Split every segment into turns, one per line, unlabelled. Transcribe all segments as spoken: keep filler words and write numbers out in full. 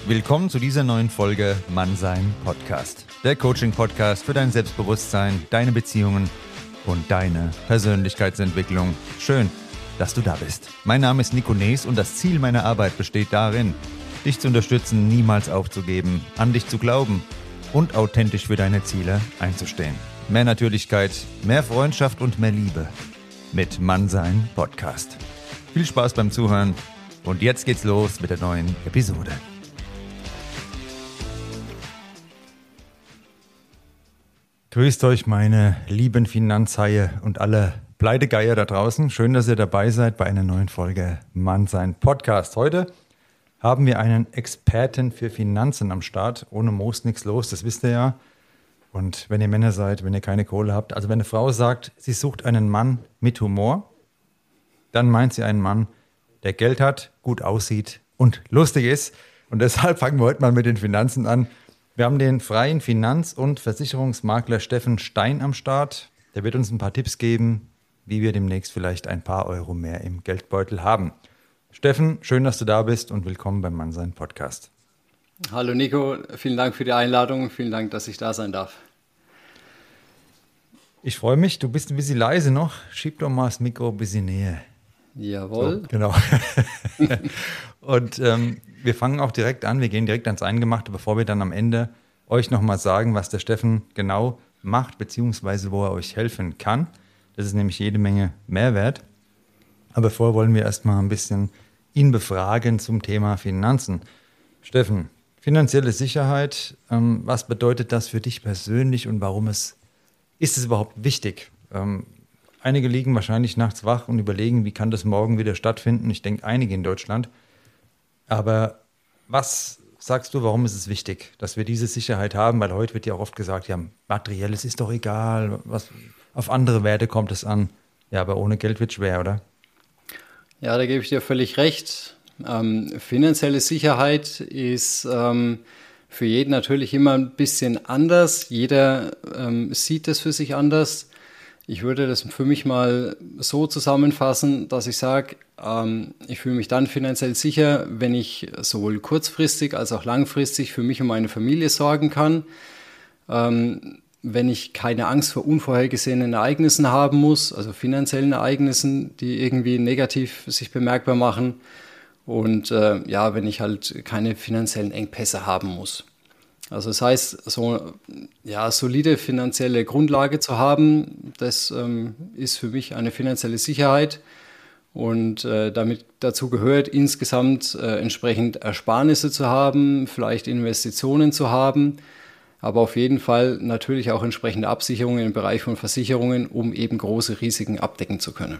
Willkommen zu dieser neuen Folge Mannsein Podcast. Der Coaching-Podcast für dein Selbstbewusstsein, deine Beziehungen und deine Persönlichkeitsentwicklung. Schön, dass du da bist. Mein Name ist Nico Nees und das Ziel meiner Arbeit besteht darin, dich zu unterstützen, niemals aufzugeben, an dich zu glauben und authentisch für deine Ziele einzustehen. Mehr Natürlichkeit, mehr Freundschaft und mehr Liebe mit Mannsein Podcast. Viel Spaß beim Zuhören und jetzt geht's los mit der neuen Episode. Grüßt euch meine lieben Finanzhaie und alle Pleitegeier da draußen. Schön, dass ihr dabei seid bei einer neuen Folge Mannsein Podcast. Heute haben wir einen Experten für Finanzen am Start. Ohne Moos nichts los, das wisst ihr ja. Und wenn ihr Männer seid, wenn ihr keine Kohle habt, also wenn eine Frau sagt, sie sucht einen Mann mit Humor, dann meint sie einen Mann, der Geld hat, gut aussieht und lustig ist. Und deshalb fangen wir heute mal mit den Finanzen an. Wir haben den freien Finanz- und Versicherungsmakler Steffen Stein am Start. Der wird uns ein paar Tipps geben, wie wir demnächst vielleicht ein paar Euro mehr im Geldbeutel haben. Steffen, schön, dass du da bist und willkommen beim Mannsein Podcast.
Hallo Nico, vielen Dank für die Einladung. Vielen Dank, dass ich da sein darf.
Ich freue mich, du bist ein bisschen leise noch. Schieb doch mal das Mikro ein bisschen näher.
Jawohl.
So, genau. Und ähm, wir fangen auch direkt an, wir gehen direkt ans Eingemachte, bevor wir dann am Ende euch nochmal sagen, was der Steffen genau macht, beziehungsweise wo er euch helfen kann. Das ist nämlich jede Menge Mehrwert. Aber vorher wollen wir erstmal ein bisschen ihn befragen zum Thema Finanzen. Steffen, finanzielle Sicherheit, ähm, was bedeutet das für dich persönlich und warum es, ist es überhaupt wichtig? Ähm, einige liegen wahrscheinlich nachts wach und überlegen, wie kann das morgen wieder stattfinden? Ich denke, einige in Deutschland. Aber was sagst du, warum ist es wichtig, dass wir diese Sicherheit haben? Weil heute wird ja auch oft gesagt, ja, materielles ist doch egal, was, auf andere Werte kommt es an. Ja, aber ohne Geld wird es schwer, oder?
Ja, da gebe ich dir völlig recht. Ähm, finanzielle Sicherheit ist ähm, für jeden natürlich immer ein bisschen anders. Jeder ähm, sieht das für sich anders. Ich würde das für mich mal so zusammenfassen, dass ich sage, ähm, ich fühle mich dann finanziell sicher, wenn ich sowohl kurzfristig als auch langfristig für mich und meine Familie sorgen kann, ähm, wenn ich keine Angst vor unvorhergesehenen Ereignissen haben muss, also finanziellen Ereignissen, die irgendwie negativ sich bemerkbar machen und äh, ja, wenn ich halt keine finanziellen Engpässe haben muss. Also das heißt, so ja, solide finanzielle Grundlage zu haben, das ähm, ist für mich eine finanzielle Sicherheit und äh, damit dazu gehört, insgesamt äh, entsprechend Ersparnisse zu haben, vielleicht Investitionen zu haben, aber auf jeden Fall natürlich auch entsprechende Absicherungen im Bereich von Versicherungen, um eben große Risiken abdecken zu können.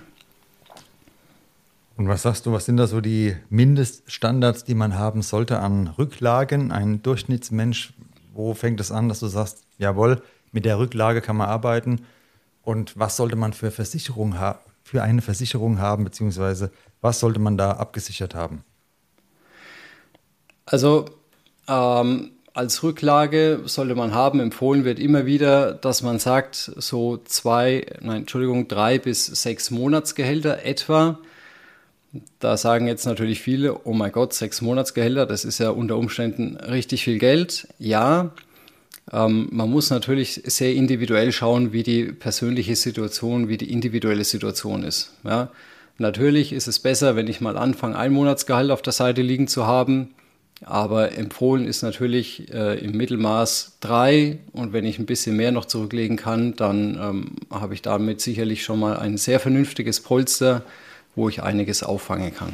Und was sagst du, was sind da so die Mindeststandards, die man haben sollte an Rücklagen? Ein Durchschnittsmensch, wo fängt es an, dass du sagst, jawohl, mit der Rücklage kann man arbeiten? Und was sollte man für, Versicherung ha- für eine Versicherung haben, beziehungsweise was sollte man da abgesichert haben?
Also ähm, als Rücklage sollte man haben, empfohlen wird immer wieder, dass man sagt, so zwei, nein, Entschuldigung, drei bis sechs Monatsgehälter etwa. Da sagen jetzt natürlich viele, oh mein Gott, sechs Monatsgehälter, das ist ja unter Umständen richtig viel Geld. Ja, ähm, man muss natürlich sehr individuell schauen, wie die persönliche Situation, wie die individuelle Situation ist. Ja, natürlich ist es besser, wenn ich mal anfange, ein Monatsgehalt auf der Seite liegen zu haben, aber empfohlen ist natürlich äh, im Mittelmaß drei und wenn ich ein bisschen mehr noch zurücklegen kann, dann ähm, habe ich damit sicherlich schon mal ein sehr vernünftiges Polster, wo ich einiges auffangen kann.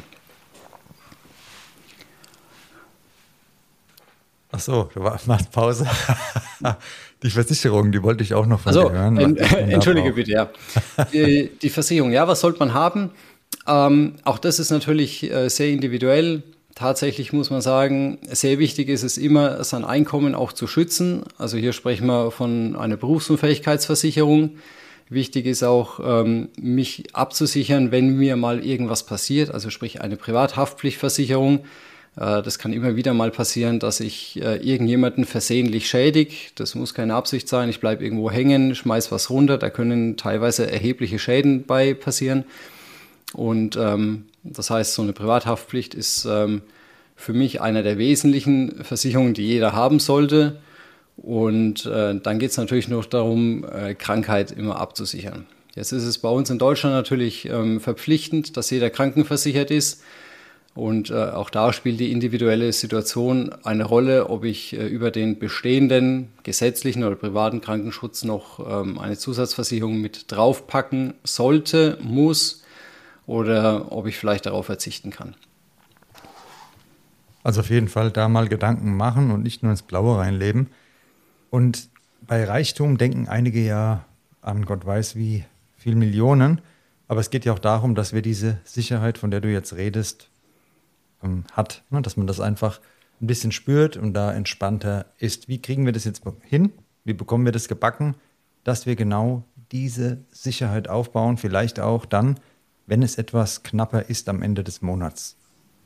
Ach so, du machst Pause. Die Versicherung, die wollte ich auch noch von
also,
dir hören.
En, Entschuldige bitte, ja. Die, die Versicherung, ja, was sollte man haben? Ähm, auch das ist natürlich äh, sehr individuell. Tatsächlich muss man sagen, sehr wichtig ist es immer, sein Einkommen auch zu schützen. Also hier sprechen wir von einer Berufsunfähigkeitsversicherung. Wichtig ist auch, ähm, mich abzusichern, wenn mir mal irgendwas passiert, also sprich eine Privathaftpflichtversicherung. Äh, das kann immer wieder mal passieren, dass ich äh, irgendjemanden versehentlich schädige. Das muss keine Absicht sein, ich bleibe irgendwo hängen, schmeiß was runter, da können teilweise erhebliche Schäden bei passieren. Und ähm, das heißt, so eine Privathaftpflicht ist ähm, für mich einer der wesentlichen Versicherungen, die jeder haben sollte. Und äh, dann geht es natürlich noch darum, äh, Krankheit immer abzusichern. Jetzt ist es bei uns in Deutschland natürlich ähm, verpflichtend, dass jeder krankenversichert ist. Und äh, auch da spielt die individuelle Situation eine Rolle, ob ich äh, über den bestehenden gesetzlichen oder privaten Krankenschutz noch ähm, eine Zusatzversicherung mit draufpacken sollte, muss oder ob ich vielleicht darauf verzichten kann.
Also auf jeden Fall da mal Gedanken machen und nicht nur ins Blaue reinleben. Und bei Reichtum denken einige ja an Gott weiß wie viel Millionen. Aber es geht ja auch darum, dass wir diese Sicherheit, von der du jetzt redest, ähm, hat. Ne? Dass man das einfach ein bisschen spürt und da entspannter ist. Wie kriegen wir das jetzt hin? Wie bekommen wir das gebacken, dass wir genau diese Sicherheit aufbauen? Vielleicht auch dann, wenn es etwas knapper ist am Ende des Monats.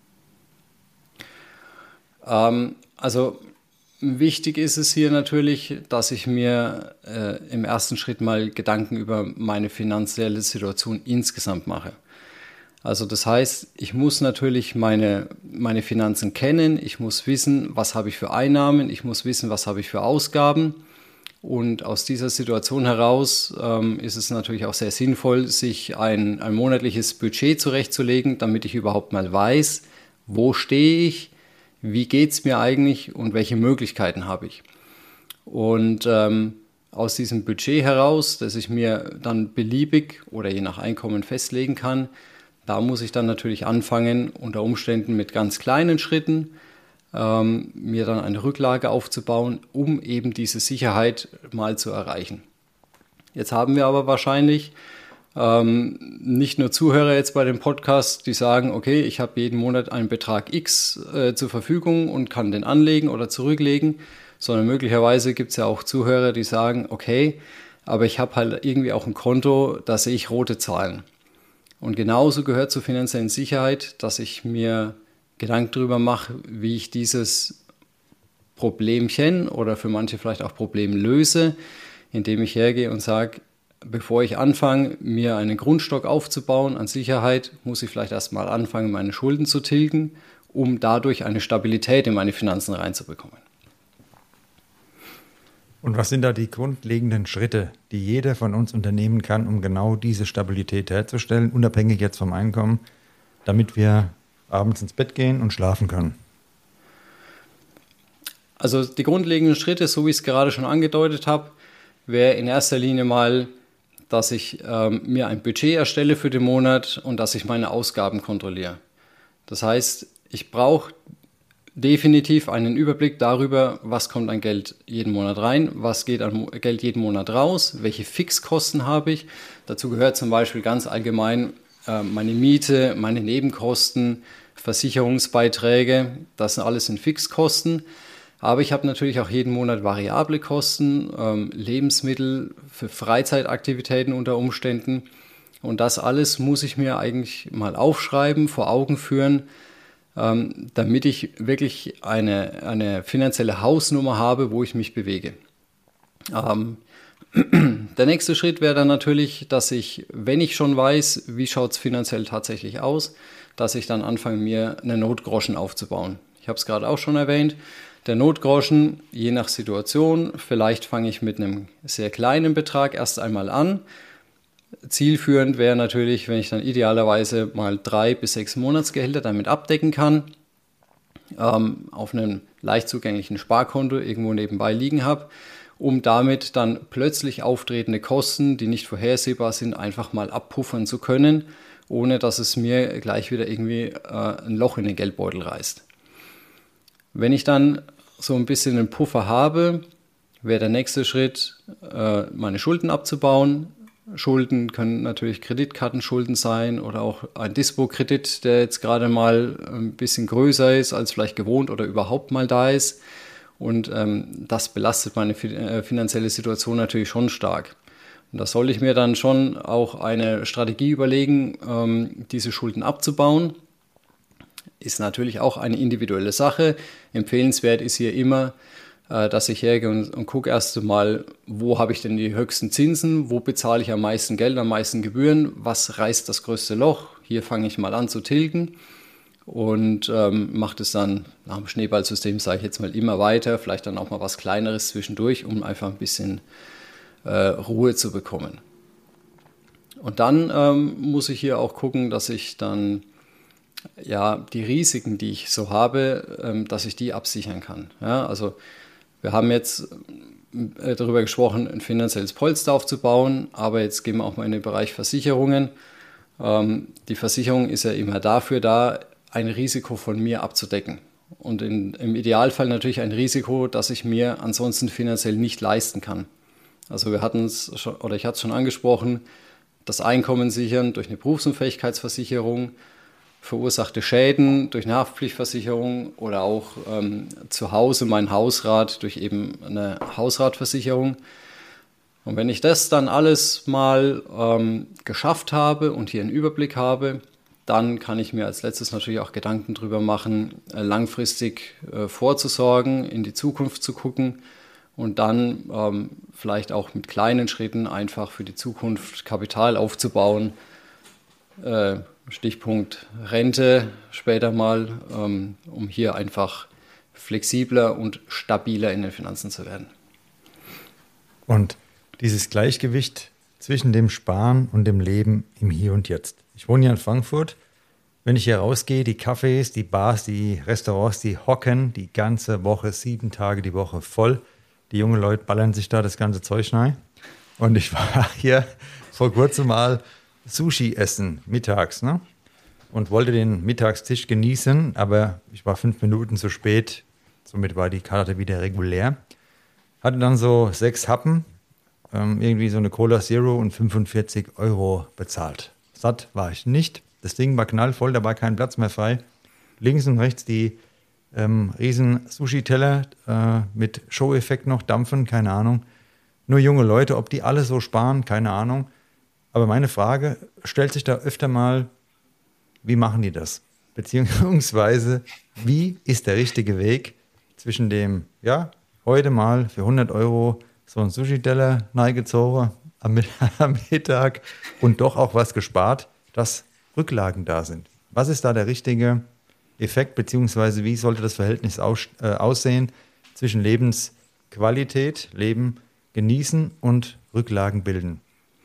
Ähm, also wichtig ist es hier natürlich, dass ich mir äh, im ersten Schritt mal Gedanken über meine finanzielle Situation insgesamt mache. Also das heißt, ich muss natürlich meine, meine Finanzen kennen, ich muss wissen, was habe ich für Einnahmen, ich muss wissen, was habe ich für Ausgaben. Und aus dieser Situation heraus ähm, ist es natürlich auch sehr sinnvoll, sich ein, ein monatliches Budget zurechtzulegen, damit ich überhaupt mal weiß, wo stehe ich, wie geht es mir eigentlich und welche Möglichkeiten habe ich. Und ähm, aus diesem Budget heraus, das ich mir dann beliebig oder je nach Einkommen festlegen kann, da muss ich dann natürlich anfangen, unter Umständen mit ganz kleinen Schritten, ähm, mir dann eine Rücklage aufzubauen, um eben diese Sicherheit mal zu erreichen. Jetzt haben wir aber wahrscheinlich Ähm, nicht nur Zuhörer jetzt bei dem Podcast, die sagen, okay, ich habe jeden Monat einen Betrag X äh, zur Verfügung und kann den anlegen oder zurücklegen, sondern möglicherweise gibt es ja auch Zuhörer, die sagen, okay, aber ich habe halt irgendwie auch ein Konto, da sehe ich rote Zahlen. Und genauso gehört zur finanziellen Sicherheit, dass ich mir Gedanken darüber mache, wie ich dieses Problemchen oder für manche vielleicht auch Problem löse, indem ich hergehe und sage, bevor ich anfange, mir einen Grundstock aufzubauen an Sicherheit, muss ich vielleicht erstmal anfangen, meine Schulden zu tilgen, um dadurch eine Stabilität in meine Finanzen reinzubekommen.
Und was sind da die grundlegenden Schritte, die jeder von uns unternehmen kann, um genau diese Stabilität herzustellen, unabhängig jetzt vom Einkommen, damit wir abends ins Bett gehen und schlafen können?
Also die grundlegenden Schritte, so wie ich es gerade schon angedeutet habe, wäre in erster Linie mal, dass ich ähm, mir ein Budget erstelle für den Monat und dass ich meine Ausgaben kontrolliere. Das heißt, ich brauche definitiv einen Überblick darüber, was kommt an Geld jeden Monat rein, was geht an Geld jeden Monat raus, welche Fixkosten habe ich. Dazu gehört zum Beispiel ganz allgemein äh, meine Miete, meine Nebenkosten, Versicherungsbeiträge, das sind alles in Fixkosten. Aber ich habe natürlich auch jeden Monat variable Kosten, ähm, Lebensmittel für Freizeitaktivitäten unter Umständen. Und das alles muss ich mir eigentlich mal aufschreiben, vor Augen führen, ähm, damit ich wirklich eine, eine finanzielle Hausnummer habe, wo ich mich bewege. Ähm, der nächste Schritt wäre dann natürlich, dass ich, wenn ich schon weiß, wie schaut es finanziell tatsächlich aus, dass ich dann anfange, mir eine Notgroschen aufzubauen. Ich habe es gerade auch schon erwähnt. Der Notgroschen, je nach Situation, vielleicht fange ich mit einem sehr kleinen Betrag erst einmal an. Zielführend wäre natürlich, wenn ich dann idealerweise mal drei bis sechs Monatsgehälter damit abdecken kann, ähm, auf einem leicht zugänglichen Sparkonto irgendwo nebenbei liegen habe, um damit dann plötzlich auftretende Kosten, die nicht vorhersehbar sind, einfach mal abpuffern zu können, ohne dass es mir gleich wieder irgendwie äh, ein Loch in den Geldbeutel reißt. Wenn ich dann so ein bisschen einen Puffer habe, wäre der nächste Schritt, äh, meine Schulden abzubauen. Schulden können natürlich Kreditkartenschulden sein oder auch ein Dispo-Kredit, der jetzt gerade mal ein bisschen größer ist als vielleicht gewohnt oder überhaupt mal da ist. Und ähm, das belastet meine fi- finanzielle Situation natürlich schon stark. Und da soll ich mir dann schon auch eine Strategie überlegen, ähm, diese Schulden abzubauen. Ist natürlich auch eine individuelle Sache. Empfehlenswert ist hier immer, äh, dass ich hergehe und, und gucke erst einmal, wo habe ich denn die höchsten Zinsen, wo bezahle ich am meisten Geld, am meisten Gebühren, was reißt das größte Loch. Hier fange ich mal an zu tilgen. und ähm, mache das dann nach dem Schneeballsystem, sage ich jetzt mal, immer weiter, vielleicht dann auch mal was Kleineres zwischendurch, um einfach ein bisschen äh, Ruhe zu bekommen. Und dann ähm, muss ich hier auch gucken, dass ich dann ja die Risiken, die ich so habe, ähm, dass ich die absichern kann. Ja, also wir haben jetzt äh, darüber gesprochen, ein finanzielles Polster aufzubauen, aber jetzt gehen wir auch mal in den Bereich Versicherungen. Ähm, die Versicherung ist ja immer dafür da, ein Risiko von mir abzudecken. Und in, im Idealfall natürlich ein Risiko, das ich mir ansonsten finanziell nicht leisten kann. Also wir hatten es schon, oder ich hatte es schon angesprochen, das Einkommen sichern durch eine Berufsunfähigkeitsversicherung, verursachte Schäden durch eine Haftpflichtversicherung oder auch ähm, zu Hause mein Hausrat durch eben eine Hausratversicherung. Und wenn ich das dann alles mal ähm, geschafft habe und hier einen Überblick habe, dann kann ich mir als letztes natürlich auch Gedanken darüber machen, äh, langfristig äh, vorzusorgen, in die Zukunft zu gucken und dann ähm, vielleicht auch mit kleinen Schritten einfach für die Zukunft Kapital aufzubauen. Äh, Stichpunkt Rente später mal, ähm, um hier einfach flexibler und stabiler in den Finanzen zu werden.
Und dieses Gleichgewicht zwischen dem Sparen und dem Leben im Hier und Jetzt. Ich wohne hier in Frankfurt. Wenn ich hier rausgehe, die Cafés, die Bars, die Restaurants, die hocken die ganze Woche, sieben Tage die Woche voll. Die jungen Leute ballern sich da das ganze Zeug rein. Und ich war hier vor kurzem mal Sushi essen, mittags, ne? Und wollte den Mittagstisch genießen, aber ich war fünf Minuten zu spät. Somit war die Karte wieder regulär. Hatte dann so sechs Happen, ähm, irgendwie so eine Cola Zero und fünfundvierzig Euro bezahlt. Satt war ich nicht. Das Ding war knallvoll, da war kein Platz mehr frei. Links und rechts die ähm, riesen Sushi-Teller äh, mit Show-Effekt noch, dampfen, keine Ahnung. Nur junge Leute, ob die alle so sparen, keine Ahnung. Aber meine Frage stellt sich da öfter mal, wie machen die das? Beziehungsweise, wie ist der richtige Weg zwischen dem, ja, heute mal für hundert Euro so ein Sushi-Teller neigezogen am, am Mittag und doch auch was gespart, dass Rücklagen da sind. Was ist da der richtige Effekt, beziehungsweise wie sollte das Verhältnis aus, äh, aussehen zwischen Lebensqualität, Leben genießen und Rücklagen bilden?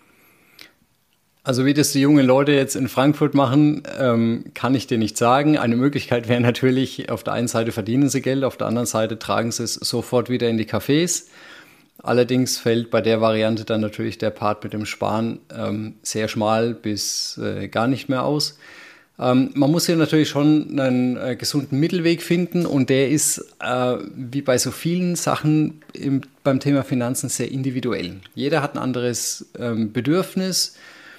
Also wie das die jungen Leute jetzt in Frankfurt machen, ähm, kann ich dir nicht sagen. Eine Möglichkeit wäre natürlich, auf der einen Seite verdienen sie Geld, auf der anderen Seite tragen sie es sofort wieder in die Cafés. Allerdings fällt bei der Variante dann natürlich der Part mit dem Sparen ähm, sehr schmal bis äh, gar nicht mehr aus. Ähm, man muss hier natürlich schon einen äh, gesunden Mittelweg finden und der ist äh, wie bei so vielen Sachen im, beim Thema Finanzen sehr individuell. Jeder hat ein anderes ähm, Bedürfnis,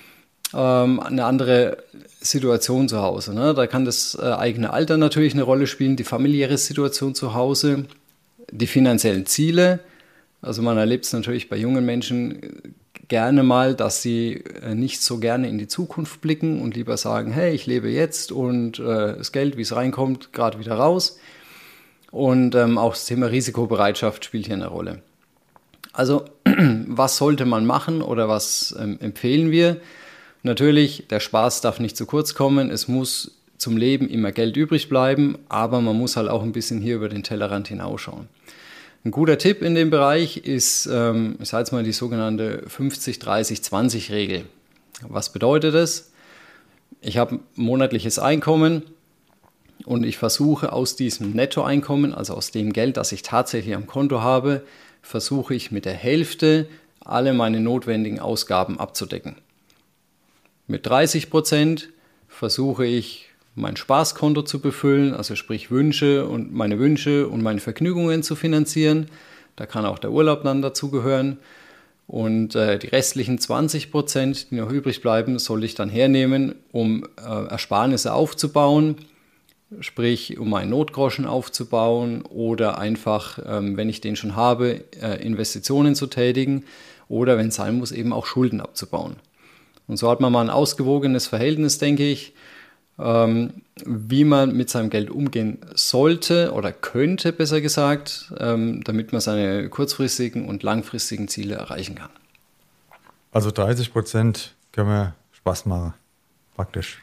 eine andere Situation zu Hause. Ne? Da kann das eigene Alter natürlich eine Rolle spielen, die familiäre Situation zu Hause, die finanziellen Ziele. Also man erlebt es natürlich bei jungen Menschen gerne mal, dass sie nicht so gerne in die Zukunft blicken und lieber sagen, hey, ich lebe jetzt und äh, das Geld, wie es reinkommt, gerade wieder raus. Und ähm, auch das Thema Risikobereitschaft spielt hier eine Rolle. Also was sollte man machen oder was ähm, empfehlen wir? Natürlich, der Spaß darf nicht zu kurz kommen. Es muss zum Leben immer Geld übrig bleiben, aber man muss halt auch ein bisschen hier über den Tellerrand hinausschauen. Ein guter Tipp in dem Bereich ist, ähm, ich sage jetzt mal die sogenannte fünfzig dreißig zwanzig Regel. Was bedeutet das? Ich habe ein monatliches Einkommen und ich versuche aus diesem Nettoeinkommen, also aus dem Geld, das ich tatsächlich am Konto habe, versuche ich mit der Hälfte alle meine notwendigen Ausgaben abzudecken. Mit dreißig Prozent versuche ich, mein Spaßkonto zu befüllen, also sprich Wünsche und meine Wünsche und meine Vergnügungen zu finanzieren. Da kann auch der Urlaub dann dazugehören. Und äh, die restlichen zwanzig Prozent, die noch übrig bleiben, soll ich dann hernehmen, um äh, Ersparnisse aufzubauen, sprich um einen Notgroschen aufzubauen oder einfach, ähm, wenn ich den schon habe, äh, Investitionen zu tätigen oder, wenn es sein muss, eben auch Schulden abzubauen. Und so hat man mal ein ausgewogenes Verhältnis, denke ich, ähm, wie man mit seinem Geld umgehen sollte oder könnte, besser gesagt, ähm, damit man seine kurzfristigen und langfristigen Ziele erreichen kann.
Also dreißig Prozent können wir Spaß machen, praktisch.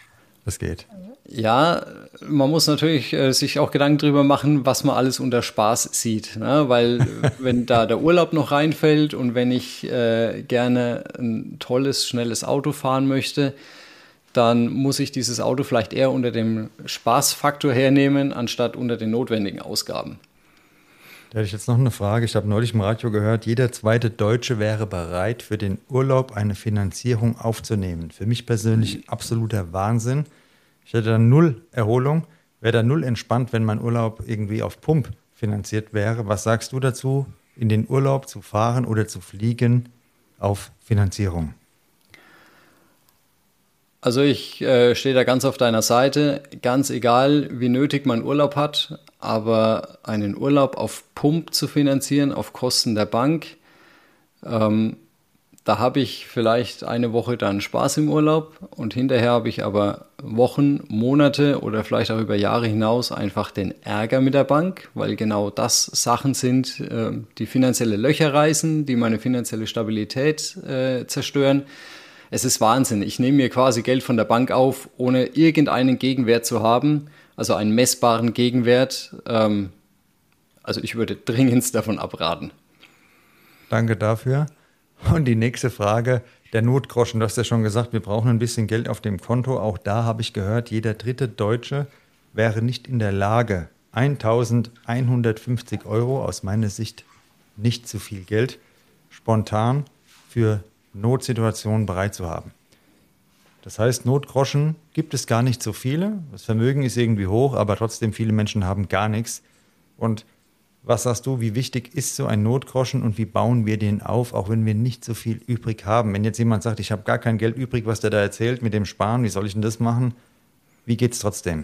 das geht.
Ja, man muss natürlich äh, sich auch Gedanken darüber machen, was man alles unter Spaß sieht. Ne? Weil wenn da der Urlaub noch reinfällt und wenn ich äh, gerne ein tolles, schnelles Auto fahren möchte, dann muss ich dieses Auto vielleicht eher unter dem Spaßfaktor hernehmen, anstatt unter den notwendigen Ausgaben.
Da hätte ich jetzt noch eine Frage. Ich habe neulich im Radio gehört, jeder zweite Deutsche wäre bereit, für den Urlaub eine Finanzierung aufzunehmen. Für mich persönlich absoluter Wahnsinn. Ich hätte dann null Erholung, wäre da null entspannt, wenn mein Urlaub irgendwie auf Pump finanziert wäre. Was sagst du dazu, in den Urlaub zu fahren oder zu fliegen auf Finanzierung?
Also ich äh, stehe da ganz auf deiner Seite, ganz egal, wie nötig man Urlaub hat, aber einen Urlaub auf Pump zu finanzieren, auf Kosten der Bank, ähm, da habe ich vielleicht eine Woche dann Spaß im Urlaub und hinterher habe ich aber Wochen, Monate oder vielleicht auch über Jahre hinaus einfach den Ärger mit der Bank, weil genau das Sachen sind, äh, die finanzielle Löcher reißen, die meine finanzielle Stabilität äh, zerstören. Es ist Wahnsinn. Ich nehme mir quasi Geld von der Bank auf, ohne irgendeinen Gegenwert zu haben, also einen messbaren Gegenwert. Ähm, also ich würde dringendst davon abraten.
Danke dafür. Und die nächste Frage, der Notgroschen. Du hast ja schon gesagt, wir brauchen ein bisschen Geld auf dem Konto. Auch da habe ich gehört, jeder dritte Deutsche wäre nicht in der Lage, eintausendeinhundertfünfzig Euro, aus meiner Sicht nicht zu viel Geld, spontan für Notsituationen bereit zu haben. Das heißt, Notgroschen gibt es gar nicht so viele. Das Vermögen ist irgendwie hoch, aber trotzdem viele Menschen haben gar nichts. Und was sagst du, wie wichtig ist so ein Notgroschen und wie bauen wir den auf, auch wenn wir nicht so viel übrig haben? Wenn jetzt jemand sagt, ich habe gar kein Geld übrig, was der da erzählt mit dem Sparen, wie soll ich denn das machen? Wie geht es trotzdem?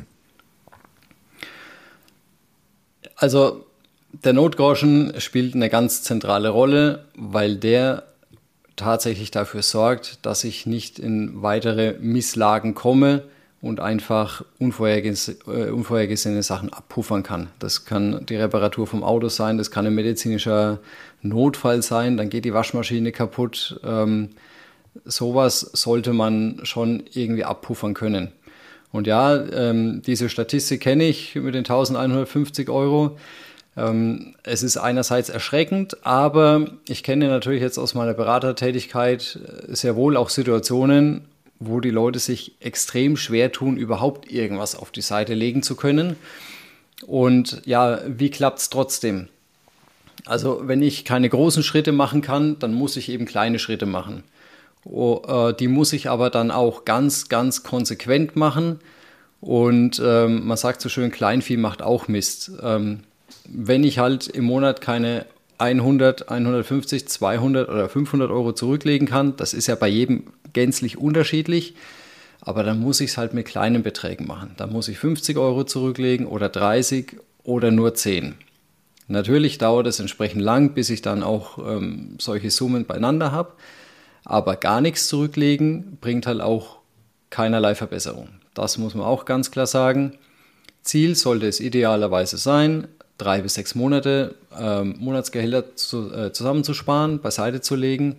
Also der Notgroschen spielt eine ganz zentrale Rolle, weil der tatsächlich dafür sorgt, dass ich nicht in weitere Misslagen komme und einfach unvorherges- äh, unvorhergesehene Sachen abpuffern kann. Das kann die Reparatur vom Auto sein, das kann ein medizinischer Notfall sein, dann geht die Waschmaschine kaputt. Ähm, sowas sollte man schon irgendwie abpuffern können. Und ja, ähm, diese Statistik kenne ich mit den eintausendeinhundertfünfzig Euro. Ähm, es ist einerseits erschreckend, aber ich kenne natürlich jetzt aus meiner Beratertätigkeit sehr wohl auch Situationen, wo die Leute sich extrem schwer tun, überhaupt irgendwas auf die Seite legen zu können. Und ja, wie klappt es trotzdem? Also wenn ich keine großen Schritte machen kann, dann muss ich eben kleine Schritte machen. Oh, äh, die muss ich aber dann auch ganz, ganz konsequent machen. Und ähm, man sagt so schön, Kleinvieh macht auch Mist. Ähm, wenn ich halt im Monat keine hundert, hundertfünfzig, zweihundert oder fünfhundert Euro zurücklegen kann, das ist ja bei jedem gänzlich unterschiedlich, aber dann muss ich es halt mit kleinen Beträgen machen. Dann muss ich fünfzig Euro zurücklegen oder dreißig oder nur zehn. Natürlich dauert es entsprechend lang, bis ich dann auch ähm, solche Summen beieinander habe, aber gar nichts zurücklegen bringt halt auch keinerlei Verbesserung. Das muss man auch ganz klar sagen. Ziel sollte es idealerweise sein, drei bis sechs Monate ähm, Monatsgehälter zu, äh, zusammenzusparen, beiseite zu legen.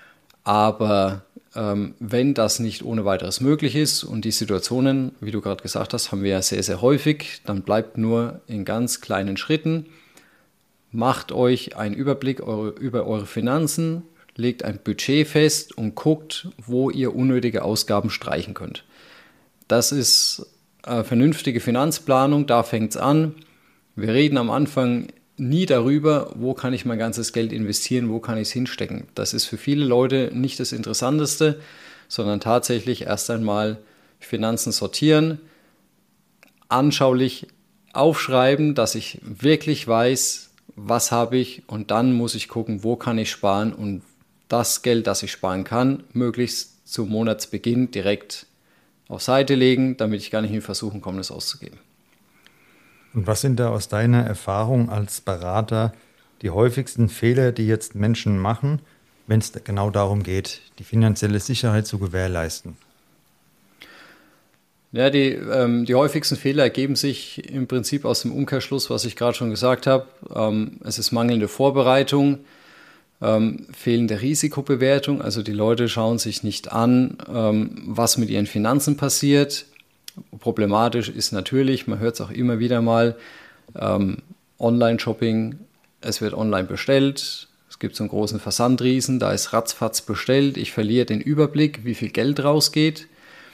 Aber ähm, wenn das nicht ohne weiteres möglich ist und die Situationen, wie du gerade gesagt hast, haben wir ja sehr, sehr häufig, dann bleibt nur in ganz kleinen Schritten. Macht euch einen Überblick eure, über eure Finanzen, legt ein Budget fest und guckt, wo ihr unnötige Ausgaben streichen könnt. Das ist äh, vernünftige Finanzplanung, da fängt es an. Wir reden am Anfang nie darüber, wo kann ich mein ganzes Geld investieren, wo kann ich es hinstecken. Das ist für viele Leute nicht das Interessanteste, sondern tatsächlich erst einmal Finanzen sortieren, anschaulich aufschreiben, dass ich wirklich weiß, was habe ich, und dann muss ich gucken, wo kann ich sparen und das Geld, das ich sparen kann, möglichst zum Monatsbeginn direkt auf Seite legen, damit ich gar nicht in Versuchen komme, das auszugeben.
Und was sind da aus deiner Erfahrung als Berater die häufigsten Fehler, die jetzt Menschen machen, wenn es genau darum geht, die finanzielle Sicherheit zu gewährleisten?
Ja, die, ähm, die häufigsten Fehler ergeben sich im Prinzip aus dem Umkehrschluss, was ich gerade schon gesagt habe. Ähm, es ist mangelnde Vorbereitung, ähm, fehlende Risikobewertung. Also die Leute schauen sich nicht an, ähm, was mit ihren Finanzen passiert. Problematisch ist natürlich, man hört es auch immer wieder mal, ähm, Online-Shopping, es wird online bestellt, es gibt so einen großen Versandriesen, da ist ratzfatz bestellt, ich verliere den Überblick, wie viel Geld rausgeht.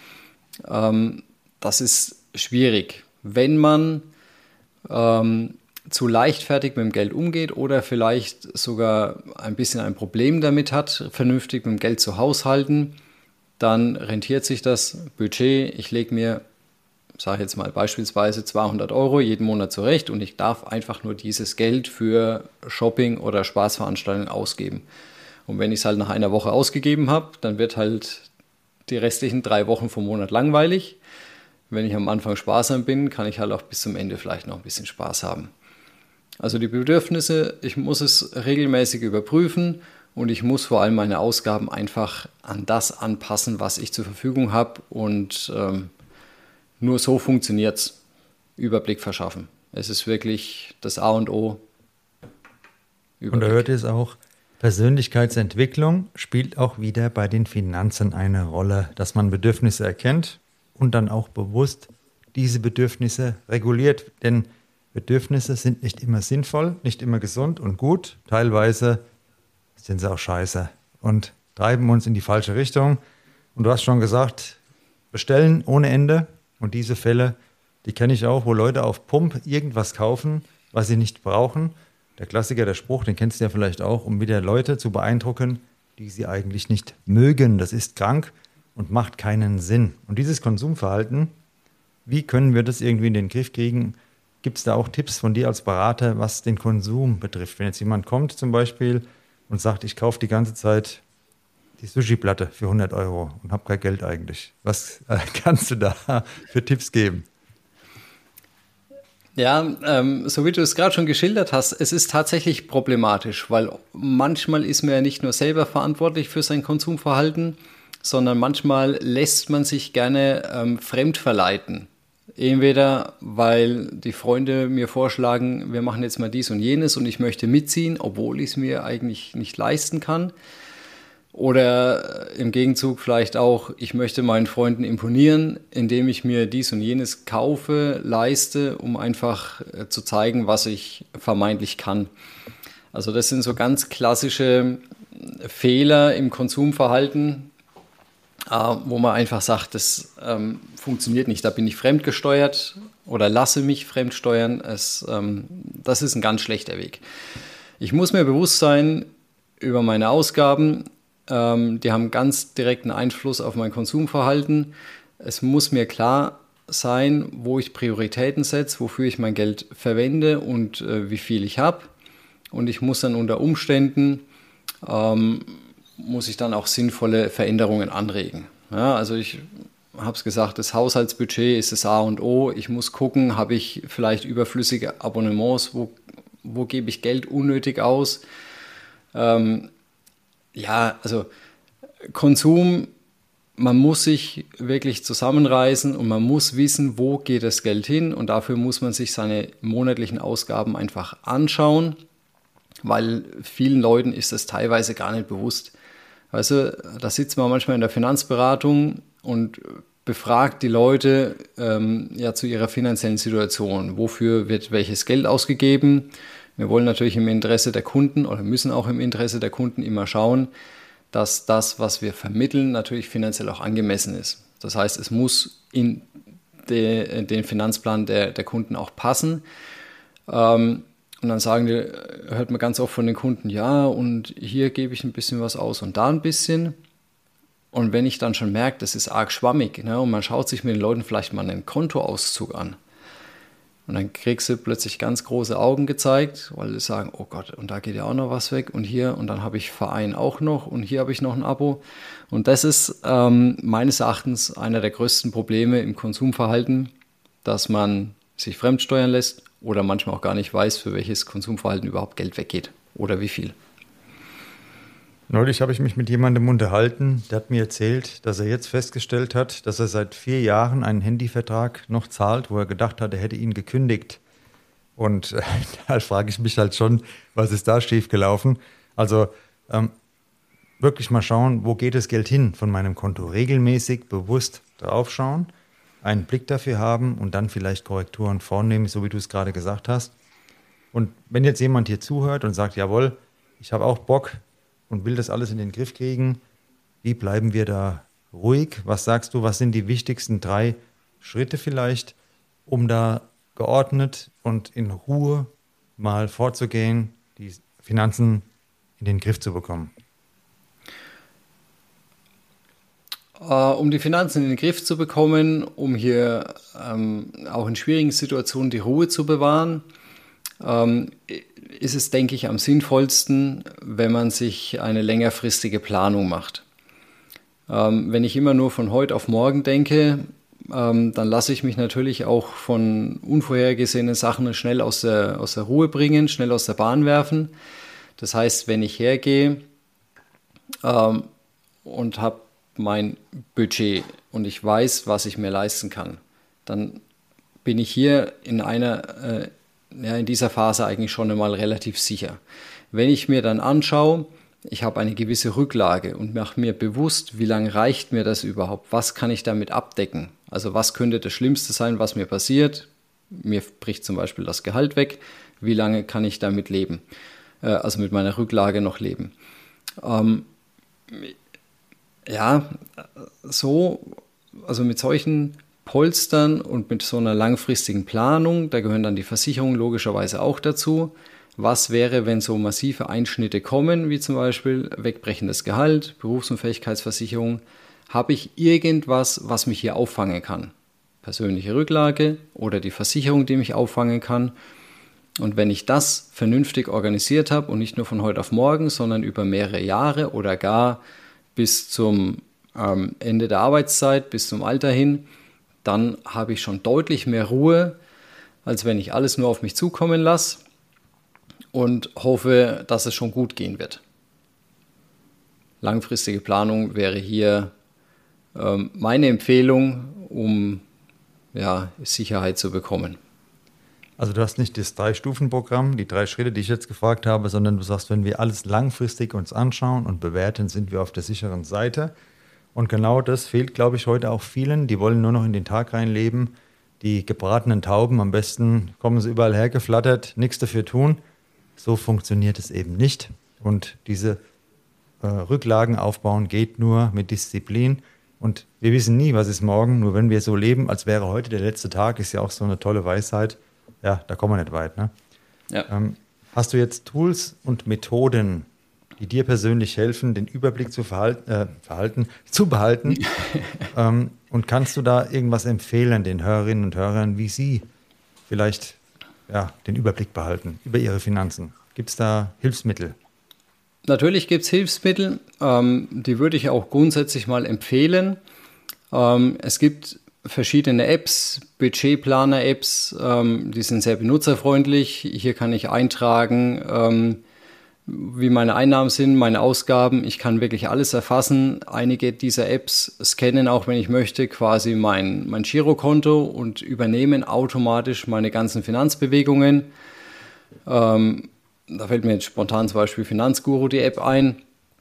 Ähm, das ist schwierig, wenn man ähm, zu leichtfertig mit dem Geld umgeht oder vielleicht sogar ein bisschen ein Problem damit hat, vernünftig mit dem Geld zu haushalten, dann rentiert sich das Budget. Ich lege mir, sage jetzt mal beispielsweise zweihundert Euro jeden Monat zurecht und ich darf einfach nur dieses Geld für Shopping oder Spaßveranstaltungen ausgeben. Und wenn ich es halt nach einer Woche ausgegeben habe, dann wird halt die restlichen drei Wochen vom Monat langweilig. Wenn ich am Anfang sparsam bin, kann ich halt auch bis zum Ende vielleicht noch ein bisschen Spaß haben. Also die Bedürfnisse, ich muss es regelmäßig überprüfen und ich muss vor allem meine Ausgaben einfach an das anpassen, was ich zur Verfügung habe und ähm, nur so funktioniert es. Überblick verschaffen. Es ist wirklich das A und O.
Überblick. Und da hört es auch, Persönlichkeitsentwicklung spielt auch wieder bei den Finanzen eine Rolle, dass man Bedürfnisse erkennt und dann auch bewusst diese Bedürfnisse reguliert. Denn Bedürfnisse sind nicht immer sinnvoll, nicht immer gesund und gut. Teilweise sind sie auch scheiße und treiben uns in die falsche Richtung. Und du hast schon gesagt, bestellen ohne Ende. Und diese Fälle, die kenne ich auch, wo Leute auf Pump irgendwas kaufen, was sie nicht brauchen. Der Klassiker, der Spruch, den kennst du ja vielleicht auch, um wieder Leute zu beeindrucken, die sie eigentlich nicht mögen. Das ist krank und macht keinen Sinn. Und dieses Konsumverhalten, wie können wir das irgendwie in den Griff kriegen? Gibt es da auch Tipps von dir als Berater, was den Konsum betrifft? Wenn jetzt jemand kommt zum Beispiel und sagt, ich kaufe die ganze Zeit die Sushi-Platte für hundert Euro und habe kein Geld eigentlich. Was äh, kannst du da für Tipps geben?
Ja, ähm, so wie du es gerade schon geschildert hast, es ist tatsächlich problematisch, weil manchmal ist man ja nicht nur selber verantwortlich für sein Konsumverhalten, sondern manchmal lässt man sich gerne ähm, fremd verleiten. Entweder, weil die Freunde mir vorschlagen, wir machen jetzt mal dies und jenes und ich möchte mitziehen, obwohl ich es mir eigentlich nicht leisten kann. Oder im Gegenzug vielleicht auch, ich möchte meinen Freunden imponieren, indem ich mir dies und jenes kaufe, leiste, um einfach zu zeigen, was ich vermeintlich kann. Also das sind so ganz klassische Fehler im Konsumverhalten, wo man einfach sagt, das ähm, funktioniert nicht, da bin ich fremdgesteuert oder lasse mich fremdsteuern. Es, ähm, das ist ein ganz schlechter Weg. Ich muss mir bewusst sein über meine Ausgaben, ähm, die haben ganz direkten Einfluss auf mein Konsumverhalten. Es muss mir klar sein, wo ich Prioritäten setze, wofür ich mein Geld verwende und äh, wie viel ich habe. Und ich muss dann unter Umständen ähm, muss ich dann auch sinnvolle Veränderungen anregen. Ja, also ich habe es gesagt, das Haushaltsbudget ist das A und O. Ich muss gucken, habe ich vielleicht überflüssige Abonnements, wo, wo gebe ich Geld unnötig aus. Ähm, ja, also Konsum, man muss sich wirklich zusammenreißen und man muss wissen, wo geht das Geld hin und dafür muss man sich seine monatlichen Ausgaben einfach anschauen, weil vielen Leuten ist das teilweise gar nicht bewusst. Weißt du, da sitzt man manchmal in der Finanzberatung und befragt die Leute ähm, ja zu ihrer finanziellen Situation. Wofür wird welches Geld ausgegeben? Wir wollen natürlich im Interesse der Kunden oder müssen auch im Interesse der Kunden immer schauen, dass das, was wir vermitteln, natürlich finanziell auch angemessen ist. Das heißt, es muss in de, den Finanzplan der, der Kunden auch passen. Ähm, Und dann sagen die, hört man ganz oft von den Kunden, ja, und hier gebe ich ein bisschen was aus und da ein bisschen. Und wenn ich dann schon merke, das ist arg schwammig, ne, und man schaut sich mit den Leuten vielleicht mal einen Kontoauszug an. Und dann kriegst du plötzlich ganz große Augen gezeigt, weil die sagen, oh Gott, und da geht ja auch noch was weg und hier, und dann habe ich Verein auch noch und hier habe ich noch ein Abo. Und das ist ähm, meines Erachtens einer der größten Probleme im Konsumverhalten, dass man sich fremdsteuern lässt oder manchmal auch gar nicht weiß, für welches Konsumverhalten überhaupt Geld weggeht oder wie viel.
Neulich habe ich mich mit jemandem unterhalten, der hat mir erzählt, dass er jetzt festgestellt hat, dass er seit vier Jahren einen Handyvertrag noch zahlt, wo er gedacht hat, er hätte ihn gekündigt. Und äh, da frage ich mich halt schon, was ist da schiefgelaufen? Also ähm, wirklich mal schauen, wo geht das Geld hin von meinem Konto? Regelmäßig, bewusst draufschauen einen Blick dafür haben und dann vielleicht Korrekturen vornehmen, so wie du es gerade gesagt hast. Und wenn jetzt jemand hier zuhört und sagt, jawohl, ich habe auch Bock und will das alles in den Griff kriegen, wie bleiben wir da ruhig? Was sagst du, was sind die wichtigsten drei Schritte vielleicht, um da geordnet und in Ruhe mal vorzugehen, die Finanzen in den Griff zu bekommen?
Um die Finanzen in den Griff zu bekommen, um hier ähm, auch in schwierigen Situationen die Ruhe zu bewahren, ähm, ist es, denke ich, am sinnvollsten, wenn man sich eine längerfristige Planung macht. Ähm, wenn ich immer nur von heute auf morgen denke, ähm, dann lasse ich mich natürlich auch von unvorhergesehenen Sachen schnell aus der, aus der Ruhe bringen, schnell aus der Bahn werfen. Das heißt, wenn ich hergehe ähm, und habe mein Budget und ich weiß, was ich mir leisten kann, dann bin ich hier in einer, äh, ja, in dieser Phase eigentlich schon einmal relativ sicher. Wenn ich mir dann anschaue, ich habe eine gewisse Rücklage und mache mir bewusst, wie lange reicht mir das überhaupt, was kann ich damit abdecken, also was könnte das Schlimmste sein, was mir passiert, mir bricht zum Beispiel das Gehalt weg, wie lange kann ich damit leben, äh, also mit meiner Rücklage noch leben. Ähm, Ja, so, also mit solchen Polstern und mit so einer langfristigen Planung, da gehören dann die Versicherungen logischerweise auch dazu. Was wäre, wenn so massive Einschnitte kommen, wie zum Beispiel wegbrechendes Gehalt, Berufsunfähigkeitsversicherung, habe ich irgendwas, was mich hier auffangen kann? Persönliche Rücklage oder die Versicherung, die mich auffangen kann. Und wenn ich das vernünftig organisiert habe und nicht nur von heute auf morgen, sondern über mehrere Jahre oder gar bis zum ähm, Ende der Arbeitszeit, bis zum Alter hin, dann habe ich schon deutlich mehr Ruhe, als wenn ich alles nur auf mich zukommen lasse und hoffe, dass es schon gut gehen wird. Langfristige Planung wäre hier ähm, meine Empfehlung, um ja, Sicherheit zu bekommen.
Also du hast nicht das Drei-Stufen-Programm, die drei Schritte, die ich jetzt gefragt habe, sondern du sagst, wenn wir alles langfristig uns anschauen und bewerten, sind wir auf der sicheren Seite. Und genau das fehlt, glaube ich, heute auch vielen. Die wollen nur noch in den Tag reinleben. Die gebratenen Tauben, am besten kommen sie überall hergeflattert, nichts dafür tun. So funktioniert es eben nicht. Und diese äh, Rücklagen aufbauen geht nur mit Disziplin. Und wir wissen nie, was ist morgen. Nur wenn wir so leben, als wäre heute der letzte Tag, ist ja auch so eine tolle Weisheit. Ja, da kommen wir nicht weit. Ne?
Ja.
Ähm, hast du jetzt Tools und Methoden, die dir persönlich helfen, den Überblick zu verhalten, äh, verhalten, zu behalten? ähm, und kannst du da irgendwas empfehlen den Hörerinnen und Hörern, wie sie vielleicht ja, den Überblick behalten über ihre Finanzen? Gibt es da Hilfsmittel?
Natürlich gibt es Hilfsmittel, ähm, die würde ich auch grundsätzlich mal empfehlen. Ähm, es gibt verschiedene Apps, Budgetplaner-Apps, ähm, die sind sehr benutzerfreundlich. Hier kann ich eintragen, ähm, wie meine Einnahmen sind, meine Ausgaben. Ich kann wirklich alles erfassen. Einige dieser Apps scannen auch, wenn ich möchte, quasi mein, mein Girokonto und übernehmen automatisch meine ganzen Finanzbewegungen. Ähm, da fällt mir jetzt spontan zum Beispiel Finanzguru die App ein.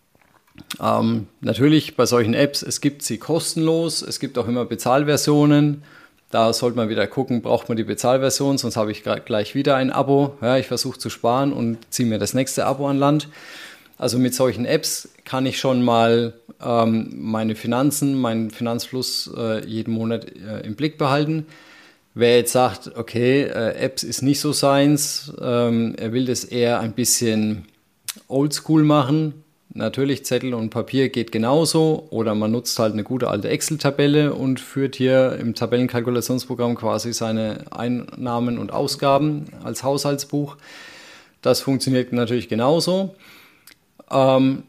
Ähm, natürlich bei solchen Apps, es gibt sie kostenlos, es gibt auch immer Bezahlversionen. Da sollte man wieder gucken, braucht man die Bezahlversion, sonst habe ich gleich wieder ein Abo. Ja, ich versuche zu sparen und ziehe mir das nächste Abo an Land. Also mit solchen Apps kann ich schon mal ähm, meine Finanzen, meinen Finanzfluss äh, jeden Monat äh, im Blick behalten. Wer jetzt sagt, okay, äh, Apps ist nicht so seins, ähm, er will das eher ein bisschen oldschool machen. Natürlich, Zettel und Papier geht genauso, oder man nutzt halt eine gute alte Excel-Tabelle und führt hier im Tabellenkalkulationsprogramm quasi seine Einnahmen und Ausgaben als Haushaltsbuch. Das funktioniert natürlich genauso. Ähm,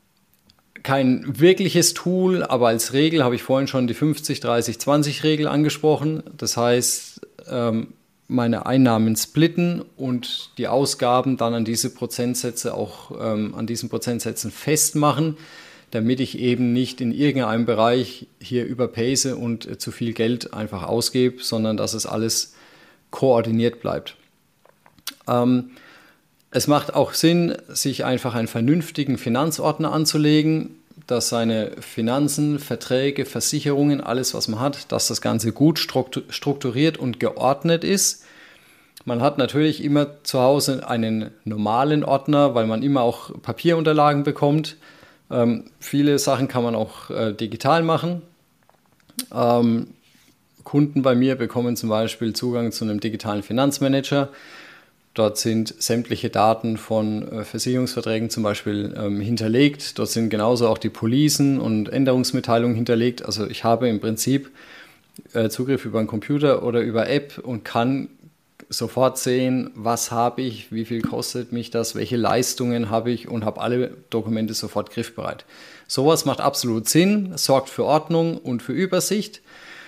kein wirkliches Tool, aber als Regel habe ich vorhin schon die fünfzig dreißig zwanzig Regel angesprochen. Das heißt, ähm, meine Einnahmen splitten und die Ausgaben dann an diese Prozentsätze auch ähm, an diesen Prozentsätzen festmachen, damit ich eben nicht in irgendeinem Bereich hier überpace und äh, zu viel Geld einfach ausgebe, sondern dass es alles koordiniert bleibt. Ähm, es macht auch Sinn, sich einfach einen vernünftigen Finanzordner anzulegen. dass seine Finanzen, Verträge, Versicherungen, alles was man hat, dass das Ganze gut strukturiert und geordnet ist. Man hat natürlich immer zu Hause einen normalen Ordner, weil man immer auch Papierunterlagen bekommt. Ähm, viele Sachen kann man auch äh, digital machen. Ähm, Kunden bei mir bekommen zum Beispiel Zugang zu einem digitalen Finanzmanager. Dort sind sämtliche Daten von äh, Versicherungsverträgen zum Beispiel ähm, hinterlegt. Dort sind genauso auch die Policen und Änderungsmitteilungen hinterlegt. Also ich habe im Prinzip äh, Zugriff über einen Computer oder über App und kann sofort sehen, was habe ich, wie viel kostet mich das, welche Leistungen habe ich und habe alle Dokumente sofort griffbereit. Sowas macht absolut Sinn, sorgt für Ordnung und für Übersicht.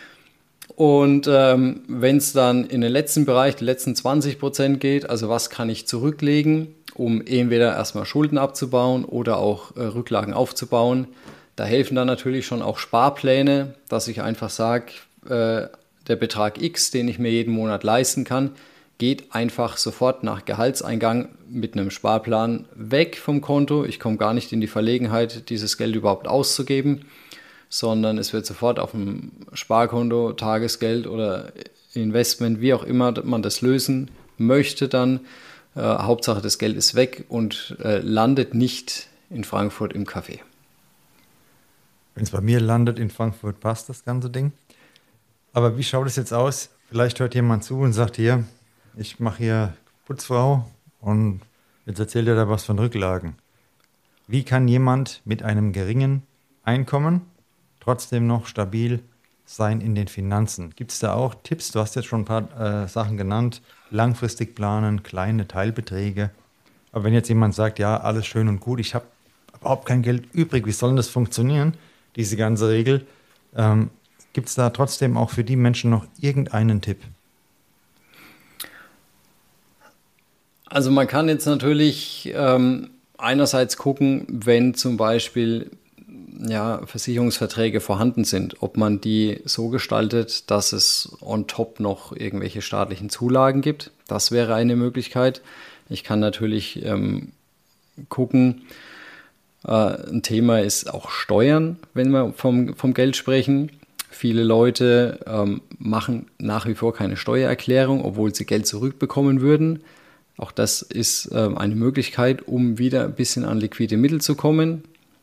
Und ähm, wenn es dann in den letzten Bereich, die letzten zwanzig Prozent geht, also was kann ich zurücklegen, um entweder erstmal Schulden abzubauen oder auch äh, Rücklagen aufzubauen, da helfen dann natürlich schon auch Sparpläne, dass ich einfach sage, äh, der Betrag X, den ich mir jeden Monat leisten kann, geht einfach sofort nach Gehaltseingang mit einem Sparplan weg vom Konto. Ich komme gar nicht in die Verlegenheit, dieses Geld überhaupt auszugeben, sondern es wird sofort auf dem Sparkonto, Tagesgeld oder Investment, wie auch immer man das lösen möchte, dann äh, Hauptsache das Geld ist weg und äh, landet nicht in Frankfurt im Café.
Wenn es bei mir landet in Frankfurt, passt das ganze Ding. Aber wie schaut es jetzt aus? Vielleicht hört jemand zu und sagt hier, ich mache hier Putzfrau und jetzt erzählt er da was von Rücklagen. Wie kann jemand mit einem geringen Einkommen trotzdem noch stabil sein in den Finanzen? Gibt es da auch Tipps? Du hast jetzt schon ein paar äh, Sachen genannt. Langfristig planen, kleine Teilbeträge. Aber wenn jetzt jemand sagt, ja, alles schön und gut, ich habe überhaupt kein Geld übrig, wie soll denn das funktionieren, diese ganze Regel? Ähm, Gibt es da trotzdem auch für die Menschen noch irgendeinen Tipp?
Also man kann jetzt natürlich ähm, einerseits gucken, wenn zum Beispiel ja, Versicherungsverträge vorhanden sind, ob man die so gestaltet, dass es on top noch irgendwelche staatlichen Zulagen gibt. Das wäre eine Möglichkeit. Ich kann natürlich ähm, gucken, äh, ein Thema ist auch Steuern, wenn wir vom, vom Geld sprechen. Viele Leute ähm, machen nach wie vor keine Steuererklärung, obwohl sie Geld zurückbekommen würden. Auch das ist ähm, eine Möglichkeit, um wieder ein bisschen an liquide Mittel zu kommen.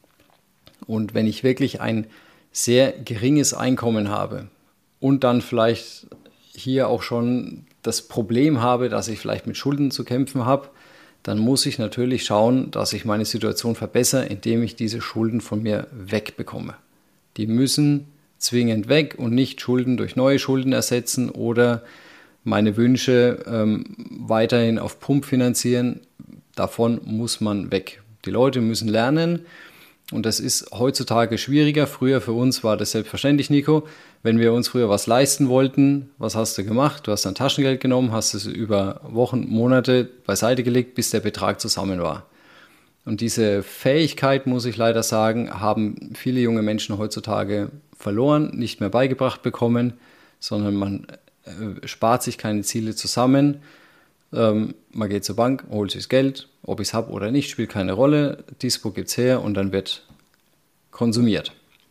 Und wenn ich wirklich ein sehr geringes Einkommen habe und dann vielleicht hier auch schon das Problem habe, dass ich vielleicht mit Schulden zu kämpfen habe, dann muss ich natürlich schauen, dass ich meine Situation verbessere, indem ich diese Schulden von mir wegbekomme. Die müssen zwingend weg und nicht Schulden durch neue Schulden ersetzen oder meine Wünsche ähm, weiterhin auf Pump finanzieren. Davon muss man weg. Die Leute müssen lernen und das ist heutzutage schwieriger. Früher für uns war das selbstverständlich, Nico. Wenn wir uns früher was leisten wollten, was hast du gemacht? Du hast dein Taschengeld genommen, hast es über Wochen, Monate beiseite gelegt, bis der Betrag zusammen war. Und diese Fähigkeit, muss ich leider sagen, haben viele junge Menschen heutzutage verloren, nicht mehr beigebracht bekommen, sondern man äh, spart sich keine Ziele zusammen. Ähm, man geht zur Bank, holt sich das Geld, ob ich es habe oder nicht, spielt keine Rolle. Dispo gibt es her und dann wird konsumiert.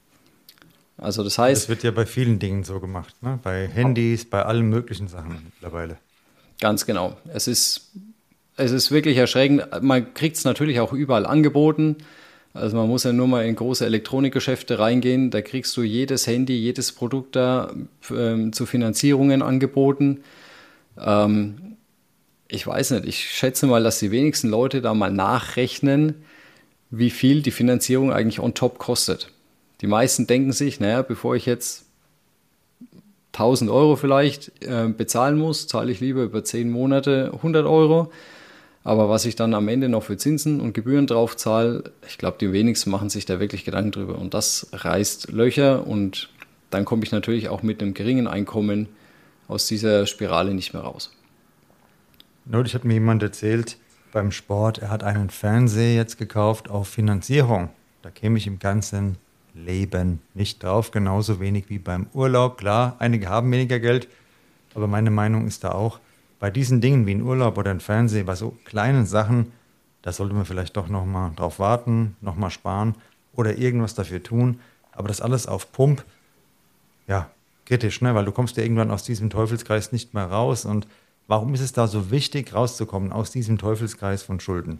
Also das heißt...
Das wird ja bei vielen Dingen so gemacht, ne? Bei Handys, bei allen möglichen Sachen mittlerweile.
Ganz genau. Es ist... Es ist wirklich erschreckend. Man kriegt es natürlich auch überall angeboten. Also man muss ja nur mal in große Elektronikgeschäfte reingehen. Da kriegst du jedes Handy, jedes Produkt da ähm, zu Finanzierungen angeboten. Ähm, ich weiß nicht, ich schätze mal, dass die wenigsten Leute da mal nachrechnen, wie viel die Finanzierung eigentlich on top kostet. Die meisten denken sich, naja, bevor ich jetzt tausend Euro vielleicht äh, bezahlen muss, zahle ich lieber über zehn Monate hundert Euro. Aber was ich dann am Ende noch für Zinsen und Gebühren drauf zahle, ich glaube, die wenigsten machen sich da wirklich Gedanken drüber. Und das reißt Löcher und dann komme ich natürlich auch mit einem geringen Einkommen aus dieser Spirale nicht mehr raus.
Neulich hat mir jemand erzählt, beim Sport, er hat einen Fernseher jetzt gekauft auf Finanzierung. Da käme ich im ganzen Leben nicht drauf, genauso wenig wie beim Urlaub. Klar, einige haben weniger Geld, aber meine Meinung ist da auch, bei diesen Dingen wie ein Urlaub oder ein Fernseher, bei so kleinen Sachen, da sollte man vielleicht doch nochmal drauf warten, nochmal sparen. oder irgendwas dafür tun, aber das alles auf Pump, ja, kritisch, ne? Weil du kommst ja irgendwann aus diesem Teufelskreis nicht mehr raus. Und warum ist es da so wichtig, rauszukommen aus diesem Teufelskreis von Schulden?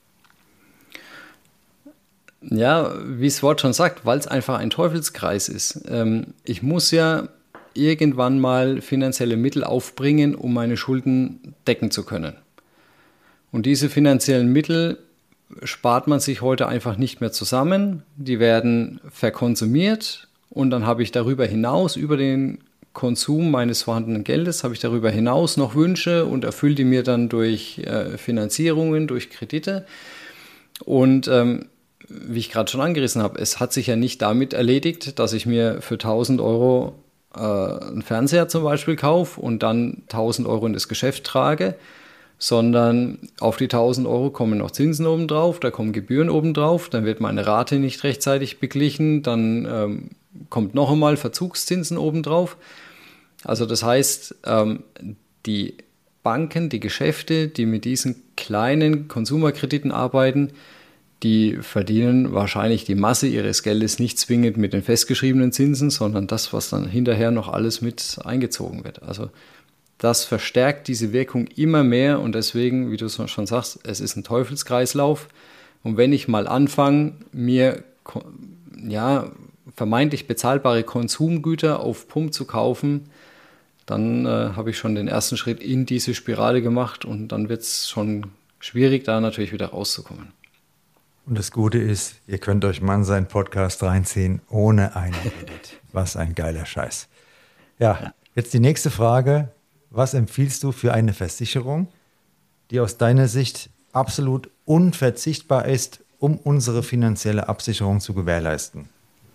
Ja, wie das Wort schon sagt, weil es einfach ein Teufelskreis ist. Ähm, ich muss ja irgendwann mal finanzielle Mittel aufbringen, um meine Schulden decken zu können. Und diese finanziellen Mittel spart man sich heute einfach nicht mehr zusammen. Die werden verkonsumiert und dann habe ich darüber hinaus, über den Konsum meines vorhandenen Geldes, habe ich darüber hinaus noch Wünsche und erfülle die mir dann durch äh, Finanzierungen, durch Kredite. Und ähm, wie ich gerade schon angerissen habe, es hat sich ja nicht damit erledigt, dass ich mir für tausend Euro äh, einen Fernseher zum Beispiel kaufe und dann tausend Euro in das Geschäft trage, sondern auf die tausend Euro kommen noch Zinsen obendrauf, da kommen Gebühren obendrauf, dann wird meine Rate nicht rechtzeitig beglichen, dann ähm, kommt noch einmal Verzugszinsen obendrauf. Also das heißt, ähm, die Banken, die Geschäfte, die mit diesen kleinen Konsumerkrediten arbeiten, die verdienen wahrscheinlich die Masse ihres Geldes nicht zwingend mit den festgeschriebenen Zinsen, sondern das, was dann hinterher noch alles mit eingezogen wird. Also das verstärkt diese Wirkung immer mehr und deswegen, wie du schon sagst, es ist ein Teufelskreislauf. Und wenn ich mal anfange, mir ja, vermeintlich bezahlbare Konsumgüter auf Pump zu kaufen, dann äh, habe ich schon den ersten Schritt in diese Spirale gemacht und dann wird es schon schwierig, da natürlich wieder rauszukommen.
Und das Gute ist, ihr könnt euch Mann seinen Podcast reinziehen, ohne einen Edit. Was ein geiler Scheiß. Ja, ja, jetzt die nächste Frage. Was empfiehlst du für eine Versicherung, die aus deiner Sicht absolut unverzichtbar ist, um unsere finanzielle Absicherung zu gewährleisten?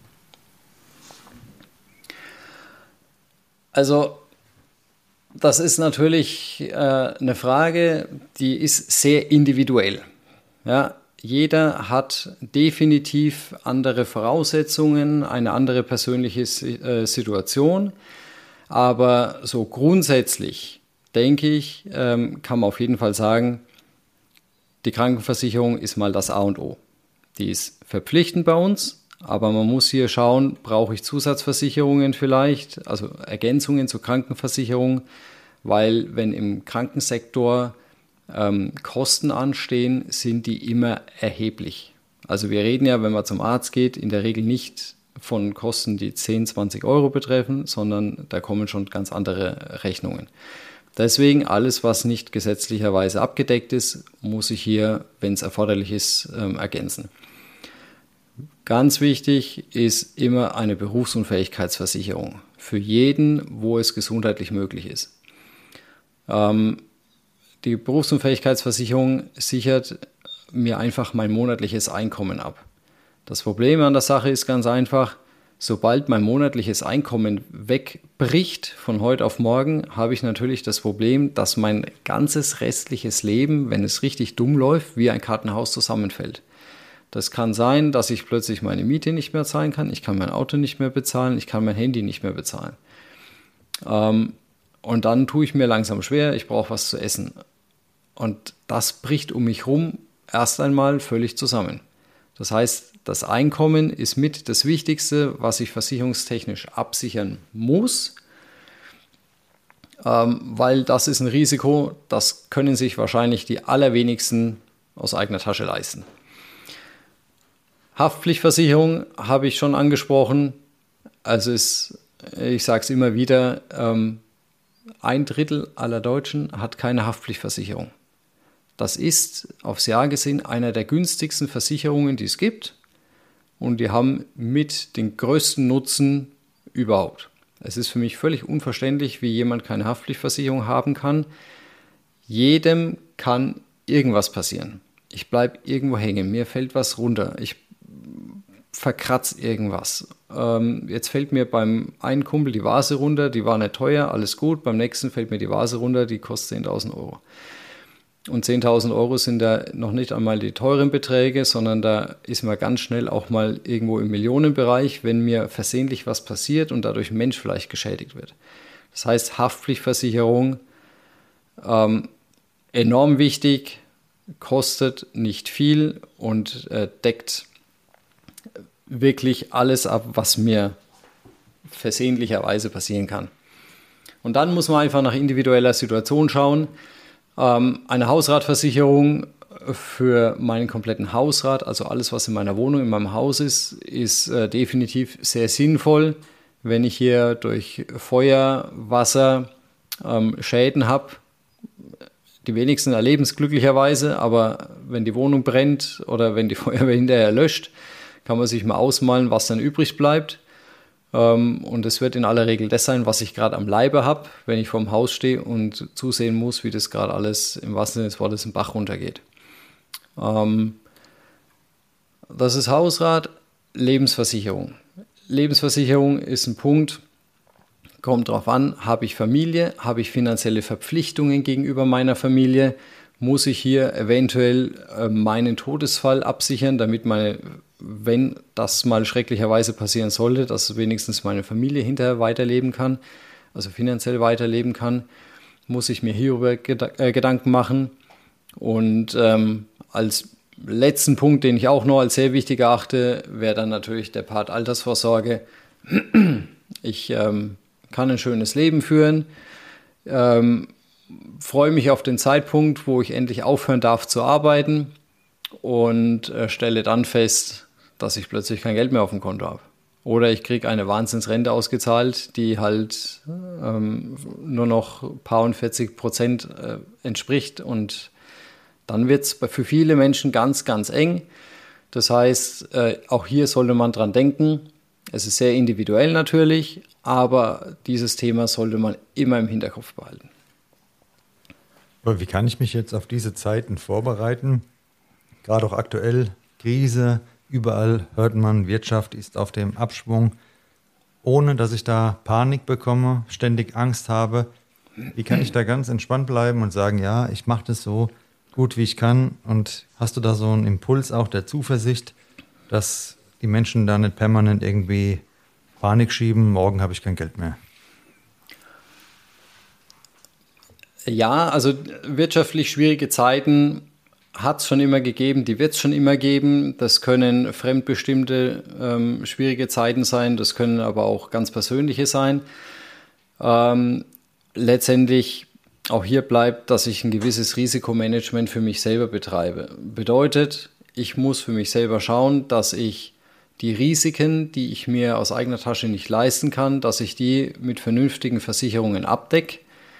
Also, das ist natürlich äh, eine Frage, die ist sehr individuell. Ja, jeder hat definitiv andere Voraussetzungen, eine andere persönliche äh, Situation. Aber so grundsätzlich, denke ich, ähm, kann man auf jeden Fall sagen, die Krankenversicherung ist mal das A und O. Die ist verpflichtend bei uns, aber man muss hier schauen, brauche ich Zusatzversicherungen vielleicht, also Ergänzungen zur Krankenversicherung, weil wenn im Krankensektor ähm, Kosten anstehen, sind die immer erheblich. Also wir reden ja, wenn man zum Arzt geht, in der Regel nicht von Kosten, die zehn, zwanzig Euro betreffen, sondern da kommen schon ganz andere Rechnungen. Deswegen alles, was nicht gesetzlicherweise abgedeckt ist, muss ich hier, wenn es erforderlich ist, ähm, ergänzen. Ganz wichtig ist immer eine Berufsunfähigkeitsversicherung für jeden, wo es gesundheitlich möglich ist. Ähm, die Berufsunfähigkeitsversicherung sichert mir einfach mein monatliches Einkommen ab. Das Problem an der Sache ist ganz einfach, sobald mein monatliches Einkommen wegbricht von heute auf morgen, habe ich natürlich das Problem, dass mein ganzes restliches Leben, wenn es richtig dumm läuft, wie ein Kartenhaus zusammenfällt. Das kann sein, dass ich plötzlich meine Miete nicht mehr zahlen kann, ich kann mein Auto nicht mehr bezahlen, ich kann mein Handy nicht mehr bezahlen. Ähm, und dann tue ich mir langsam schwer, ich brauche was zu essen. Und das bricht um mich rum erst einmal völlig zusammen. Das heißt, das Einkommen ist mit das Wichtigste, was ich versicherungstechnisch absichern muss, ähm, weil das ist ein Risiko, das können sich wahrscheinlich die allerwenigsten aus eigener Tasche leisten. Haftpflichtversicherung habe ich schon angesprochen. Also ist, ich sage es immer wieder, ähm, ein Drittel aller Deutschen hat keine Haftpflichtversicherung. Das ist aufs Jahr gesehen einer der günstigsten Versicherungen, die es gibt. Und die haben mit den größten Nutzen überhaupt. Es ist für mich völlig unverständlich, wie jemand keine Haftpflichtversicherung haben kann. Jedem kann irgendwas passieren. Ich bleibe irgendwo hängen, mir fällt was runter, ich verkratze irgendwas. Ähm, jetzt fällt mir beim einen Kumpel die Vase runter, die war nicht teuer, alles gut. Beim nächsten fällt mir die Vase runter, die kostet zehntausend Euro. Und zehntausend Euro sind da noch nicht einmal die teuren Beträge, sondern da ist man ganz schnell auch mal irgendwo im Millionenbereich, wenn mir versehentlich was passiert und dadurch ein Mensch vielleicht geschädigt wird. Das heißt, Haftpflichtversicherung, ähm, enorm wichtig, kostet nicht viel und äh, deckt wirklich alles ab, was mir versehentlicherweise passieren kann. Und dann muss man einfach nach individueller Situation schauen. Ähm, eine Hausratversicherung für meinen kompletten Hausrat, also alles, was in meiner Wohnung, in meinem Haus ist, ist äh, definitiv sehr sinnvoll. Wenn ich hier durch Feuer, Wasser ähm, Schäden habe, die wenigsten erleben es glücklicherweise, aber wenn die Wohnung brennt oder wenn die Feuerwehr hinterher löscht, kann man sich mal ausmalen, was dann übrig bleibt. Ähm, und es wird in aller Regel das sein, was ich gerade am Leibe habe, wenn ich vorm Haus stehe und zusehen muss, wie das gerade alles im wahrsten Sinne des Wortes im Bach runtergeht. Ähm, das ist Hausrat, Lebensversicherung. Lebensversicherung ist ein Punkt, kommt darauf an, habe ich Familie, habe ich finanzielle Verpflichtungen gegenüber meiner Familie, muss ich hier eventuell äh, meinen Todesfall absichern, damit meine, wenn das mal schrecklicherweise passieren sollte, dass wenigstens meine Familie hinterher weiterleben kann, also finanziell weiterleben kann, muss ich mir hierüber Geda- äh, Gedanken machen. Und ähm, als letzten Punkt, den ich auch noch als sehr wichtig erachte, wäre dann natürlich der Part Altersvorsorge. Ich ähm, kann ein schönes Leben führen, ähm, freue mich auf den Zeitpunkt, wo ich endlich aufhören darf zu arbeiten und äh, stelle dann fest, dass ich plötzlich kein Geld mehr auf dem Konto habe. Oder ich kriege eine Wahnsinnsrente ausgezahlt, die halt ähm, nur noch ein paar und vierzig Prozent äh, entspricht, und dann wird es für viele Menschen ganz, ganz eng. Das heißt, äh, auch hier sollte man dran denken. Es ist sehr individuell natürlich, aber dieses Thema sollte man immer im Hinterkopf behalten.
Aber wie kann ich mich jetzt auf diese Zeiten vorbereiten? Gerade auch aktuell Krise, überall hört man, Wirtschaft ist auf dem Abschwung, ohne dass ich da Panik bekomme, ständig Angst habe. Wie kann ich da ganz entspannt bleiben und sagen, ja, ich mache das so gut wie ich kann? Und hast du da so einen Impuls auch der Zuversicht, dass die Menschen da nicht permanent irgendwie Panik schieben, morgen habe ich kein Geld mehr?
Ja, also wirtschaftlich schwierige Zeiten hat es schon immer gegeben, die wird es schon immer geben. Das können fremdbestimmte ähm, schwierige Zeiten sein, das können aber auch ganz persönliche sein. Ähm, letztendlich auch hier bleibt, dass ich ein gewisses Risikomanagement für mich selber betreibe. Bedeutet, ich muss für mich selber schauen, dass ich die Risiken, die ich mir aus eigener Tasche nicht leisten kann, dass ich die mit vernünftigen Versicherungen abdecke.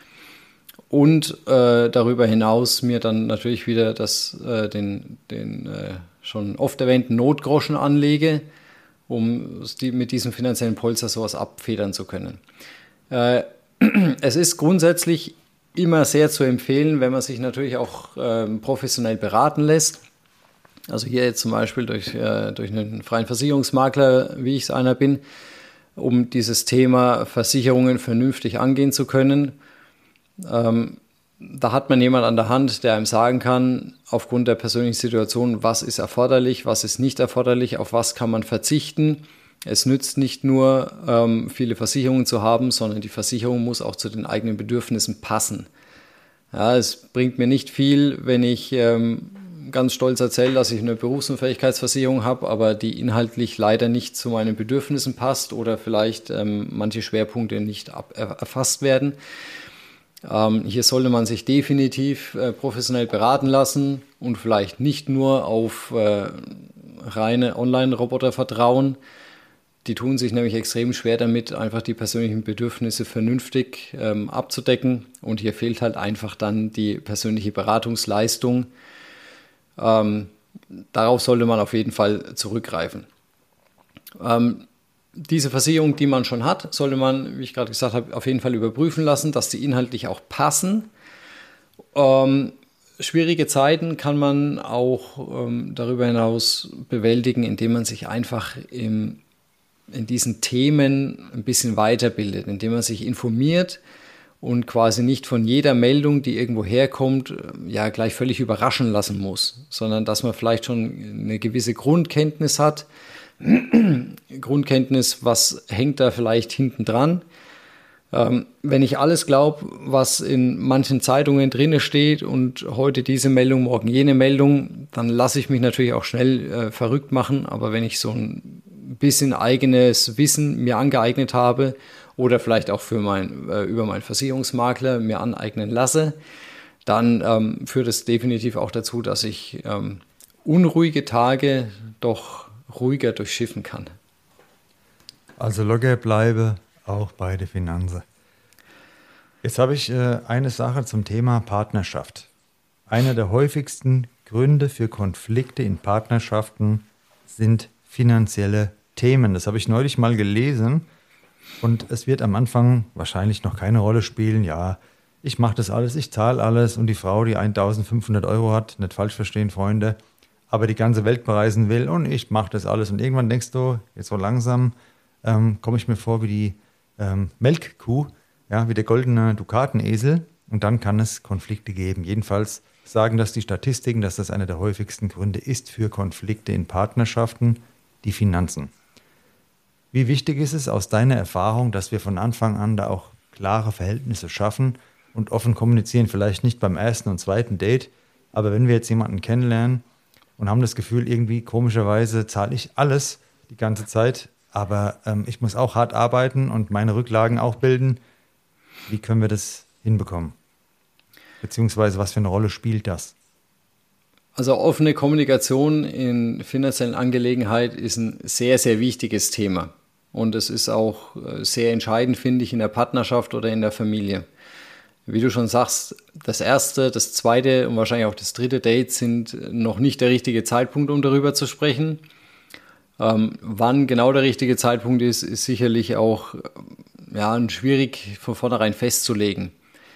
Und äh, darüber hinaus mir dann natürlich wieder das, äh, den, den äh, schon oft erwähnten Notgroschen anlege, um die, mit diesem finanziellen Polster sowas abfedern zu können. Äh, es ist grundsätzlich immer sehr zu empfehlen, wenn man sich natürlich auch äh, professionell beraten lässt. Also hier jetzt zum Beispiel durch, äh, durch einen freien Versicherungsmakler, wie ich es einer bin, um dieses Thema Versicherungen vernünftig angehen zu können. Ähm, da hat man jemand an der Hand, der einem sagen kann, aufgrund der persönlichen Situation, was ist erforderlich, was ist nicht erforderlich, auf was kann man verzichten. Es nützt nicht nur, ähm, viele Versicherungen zu haben, sondern die Versicherung muss auch zu den eigenen Bedürfnissen passen. Ja, es bringt mir nicht viel, wenn ich ähm, ganz stolz erzähle, dass ich eine Berufsunfähigkeitsversicherung habe, aber die inhaltlich leider nicht zu meinen Bedürfnissen passt oder vielleicht ähm, manche Schwerpunkte nicht ab, erfasst werden. Ähm, hier sollte man sich definitiv äh, professionell beraten lassen und vielleicht nicht nur auf äh, reine Online-Roboter vertrauen. Die tun sich nämlich extrem schwer damit, einfach die persönlichen Bedürfnisse vernünftig ähm, abzudecken. Und hier fehlt halt einfach dann die persönliche Beratungsleistung. Ähm, darauf sollte man auf jeden Fall zurückgreifen. Ähm, Diese Versicherung, die man schon hat, sollte man, wie ich gerade gesagt habe, auf jeden Fall überprüfen lassen, dass die inhaltlich auch passen. Ähm, schwierige Zeiten kann man auch ähm, darüber hinaus bewältigen, indem man sich einfach im, in diesen Themen ein bisschen weiterbildet, indem man sich informiert und quasi nicht von jeder Meldung, die irgendwo herkommt, ja gleich völlig überraschen lassen muss, sondern dass man vielleicht schon eine gewisse Grundkenntnis hat. Grundkenntnis, was hängt da vielleicht hinten dran. Ähm, wenn ich alles glaube, was in manchen Zeitungen drin steht und heute diese Meldung, morgen jene Meldung, dann lasse ich mich natürlich auch schnell äh, verrückt machen. Aber wenn ich so ein ein bisschen eigenes Wissen mir angeeignet habe oder vielleicht auch für mein, äh, über meinen Versicherungsmakler mir aneignen lasse, dann ähm, führt es definitiv auch dazu, dass ich ähm, unruhige Tage doch ruhiger durchschiffen kann.
Also locker bleibe auch bei der Finanzen. Jetzt habe ich äh, eine Sache zum Thema Partnerschaft. Einer der häufigsten Gründe für Konflikte in Partnerschaften sind finanzielle Themen. Das habe ich neulich mal gelesen und es wird am Anfang wahrscheinlich noch keine Rolle spielen. Ja, ich mache das alles, ich zahle alles und die Frau, die eintausendfünfhundert Euro hat, nicht falsch verstehen, Freunde, aber die ganze Welt bereisen will und ich mache das alles. Und irgendwann denkst du, jetzt so langsam ähm, komme ich mir vor wie die ähm, Melkkuh, ja, wie der goldene Dukatenesel und dann kann es Konflikte geben. Jedenfalls sagen das die Statistiken, dass das einer der häufigsten Gründe ist für Konflikte in Partnerschaften, die Finanzen. Wie wichtig ist es aus deiner Erfahrung, dass wir von Anfang an da auch klare Verhältnisse schaffen und offen kommunizieren, vielleicht nicht beim ersten und zweiten Date, aber wenn wir jetzt jemanden kennenlernen und haben das Gefühl, irgendwie komischerweise zahle ich alles die ganze Zeit, aber ähm, ich muss auch hart arbeiten und meine Rücklagen auch bilden, wie können wir das hinbekommen? Beziehungsweise was für eine Rolle spielt das?
Also offene Kommunikation in finanziellen Angelegenheiten ist ein sehr, sehr wichtiges Thema. Und es ist auch sehr entscheidend, finde ich, in der Partnerschaft oder in der Familie. Wie du schon sagst, das erste, das zweite und wahrscheinlich auch das dritte Date sind noch nicht der richtige Zeitpunkt, um darüber zu sprechen. Ähm, wann genau der richtige Zeitpunkt ist, ist sicherlich auch ja, schwierig von vornherein festzulegen.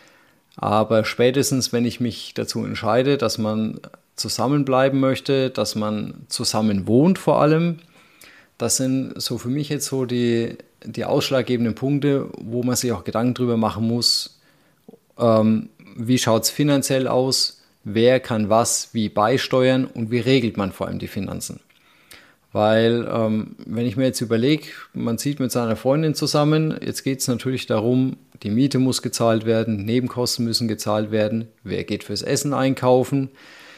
Aber spätestens, wenn ich mich dazu entscheide, dass man zusammenbleiben möchte, dass man zusammen wohnt vor allem, das sind so für mich jetzt so die, die ausschlaggebenden Punkte, wo man sich auch Gedanken drüber machen muss, ähm, wie schaut es finanziell aus, wer kann was wie beisteuern und wie regelt man vor allem die Finanzen. Weil ähm, wenn ich mir jetzt überlege, man zieht mit seiner Freundin zusammen, jetzt geht es natürlich darum, die Miete muss gezahlt werden, Nebenkosten müssen gezahlt werden, wer geht fürs Essen einkaufen.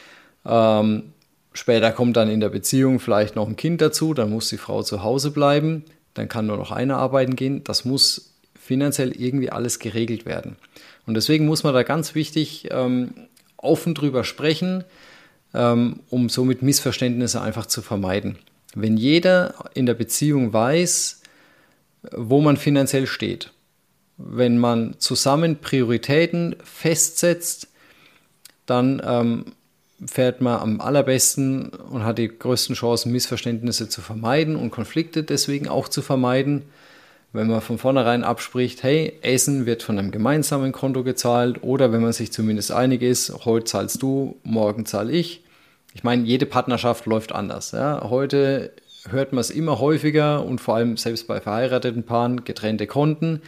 Ähm, später kommt dann in der Beziehung vielleicht noch ein Kind dazu, dann muss die Frau zu Hause bleiben, dann kann nur noch einer arbeiten gehen. Das muss finanziell irgendwie alles geregelt werden. Und deswegen muss man da ganz wichtig ähm, offen drüber sprechen, ähm, um somit Missverständnisse einfach zu vermeiden. Wenn jeder in der Beziehung weiß, wo man finanziell steht, wenn man zusammen Prioritäten festsetzt, dann ähm, fährt man am allerbesten und hat die größten Chancen, Missverständnisse zu vermeiden und Konflikte deswegen auch zu vermeiden. Wenn man von vornherein abspricht, hey, Essen wird von einem gemeinsamen Konto gezahlt oder wenn man sich zumindest einig ist, heute zahlst du, morgen zahle ich. Ich meine, jede Partnerschaft läuft anders. Ja. Heute hört man es immer häufiger und vor allem selbst bei verheirateten Paaren getrennte Konten.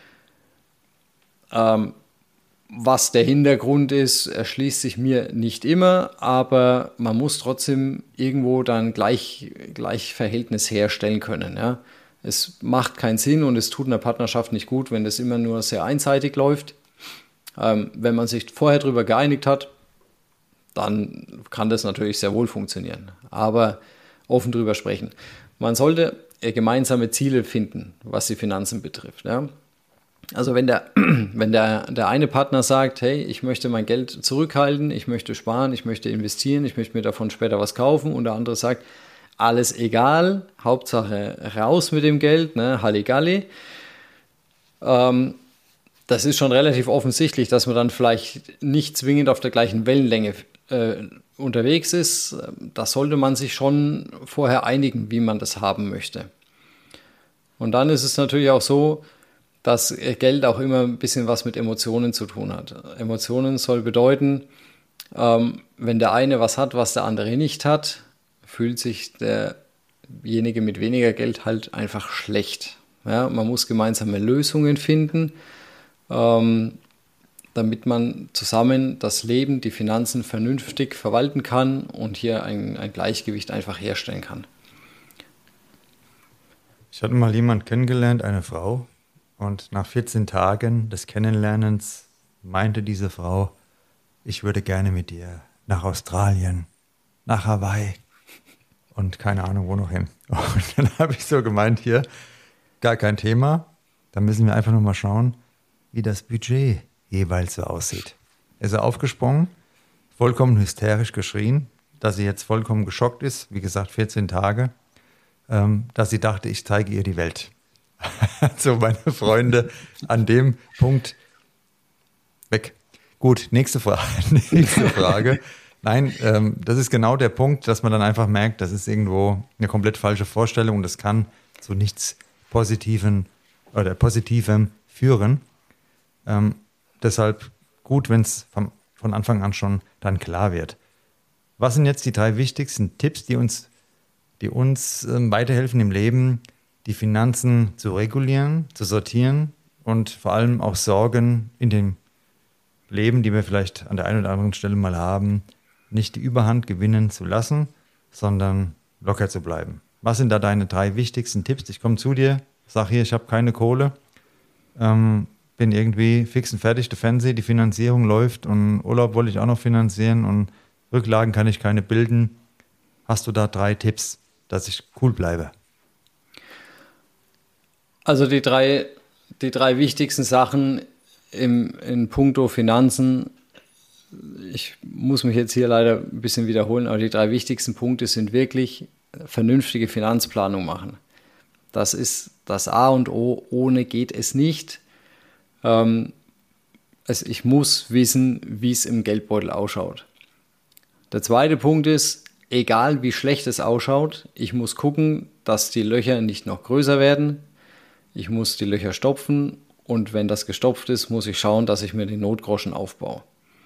Ähm, was der Hintergrund ist, erschließt sich mir nicht immer, aber man muss trotzdem irgendwo dann gleich, gleich Verhältnis herstellen können. Ja. Es macht keinen Sinn und es tut einer Partnerschaft nicht gut, wenn das immer nur sehr einseitig läuft. Ähm, wenn man sich vorher darüber geeinigt hat, dann kann das natürlich sehr wohl funktionieren. Aber offen drüber sprechen. Man sollte gemeinsame Ziele finden, was die Finanzen betrifft. Ja. Also wenn, der, wenn der, der eine Partner sagt, hey, ich möchte mein Geld zurückhalten, ich möchte sparen, ich möchte investieren, ich möchte mir davon später was kaufen und der andere sagt, alles egal, Hauptsache raus mit dem Geld, ne, Halligalli. Ähm, das ist schon relativ offensichtlich, dass man dann vielleicht nicht zwingend auf der gleichen Wellenlänge äh, unterwegs ist. Da sollte man sich schon vorher einigen, wie man das haben möchte. Und dann ist es natürlich auch so, dass Geld auch immer ein bisschen was mit Emotionen zu tun hat. Emotionen soll bedeuten, ähm, wenn der eine was hat, was der andere nicht hat, fühlt sich derjenige mit weniger Geld halt einfach schlecht. Ja, man muss gemeinsame Lösungen finden, ähm, damit man zusammen das Leben, die Finanzen vernünftig verwalten kann und hier ein, ein Gleichgewicht einfach herstellen kann.
Ich hatte mal jemanden kennengelernt, eine Frau, und nach vierzehn Tagen des Kennenlernens meinte diese Frau, ich würde gerne mit dir nach Australien, nach Hawaii. und keine Ahnung, wo noch hin. Und dann habe ich so gemeint, hier, gar kein Thema. Da müssen wir einfach nur mal schauen, wie das Budget jeweils so aussieht. Ist er aufgesprungen, vollkommen hysterisch geschrien, dass sie jetzt vollkommen geschockt ist, wie gesagt, vierzehn Tage, ähm, dass sie dachte, ich zeige ihr die Welt. So, meine Freunde, an dem Punkt weg. Gut, nächste Frage. nächste Frage. Nein, ähm, das ist genau der Punkt, dass man dann einfach merkt, das ist irgendwo eine komplett falsche Vorstellung und das kann zu nichts Positiven oder Positivem führen. Ähm, deshalb gut, wenn es von Anfang an schon dann klar wird. Was sind jetzt die drei wichtigsten Tipps, die uns, die uns ähm, weiterhelfen im Leben, die Finanzen zu regulieren, zu sortieren und vor allem auch Sorgen in dem Leben, die wir vielleicht an der einen oder anderen Stelle mal haben, nicht die Überhand gewinnen zu lassen, sondern locker zu bleiben. Was sind da deine drei wichtigsten Tipps? Ich komme zu dir, sag hier, ich habe keine Kohle, ähm, bin irgendwie fix und fertig, der Fernseher, die Finanzierung läuft und Urlaub wollte ich auch noch finanzieren und Rücklagen kann ich keine bilden. Hast du da drei Tipps, dass ich cool bleibe?
Also die drei, die drei wichtigsten Sachen im, in puncto Finanzen, ich muss mich jetzt hier leider ein bisschen wiederholen, aber die drei wichtigsten Punkte sind wirklich vernünftige Finanzplanung machen. Das ist das A und O, ohne geht es nicht. Ähm, also ich muss wissen, wie es im Geldbeutel ausschaut. Der zweite Punkt ist, egal wie schlecht es ausschaut, ich muss gucken, dass die Löcher nicht noch größer werden. Ich muss die Löcher stopfen und wenn das gestopft ist, muss ich schauen, dass ich mir den Notgroschen aufbaue.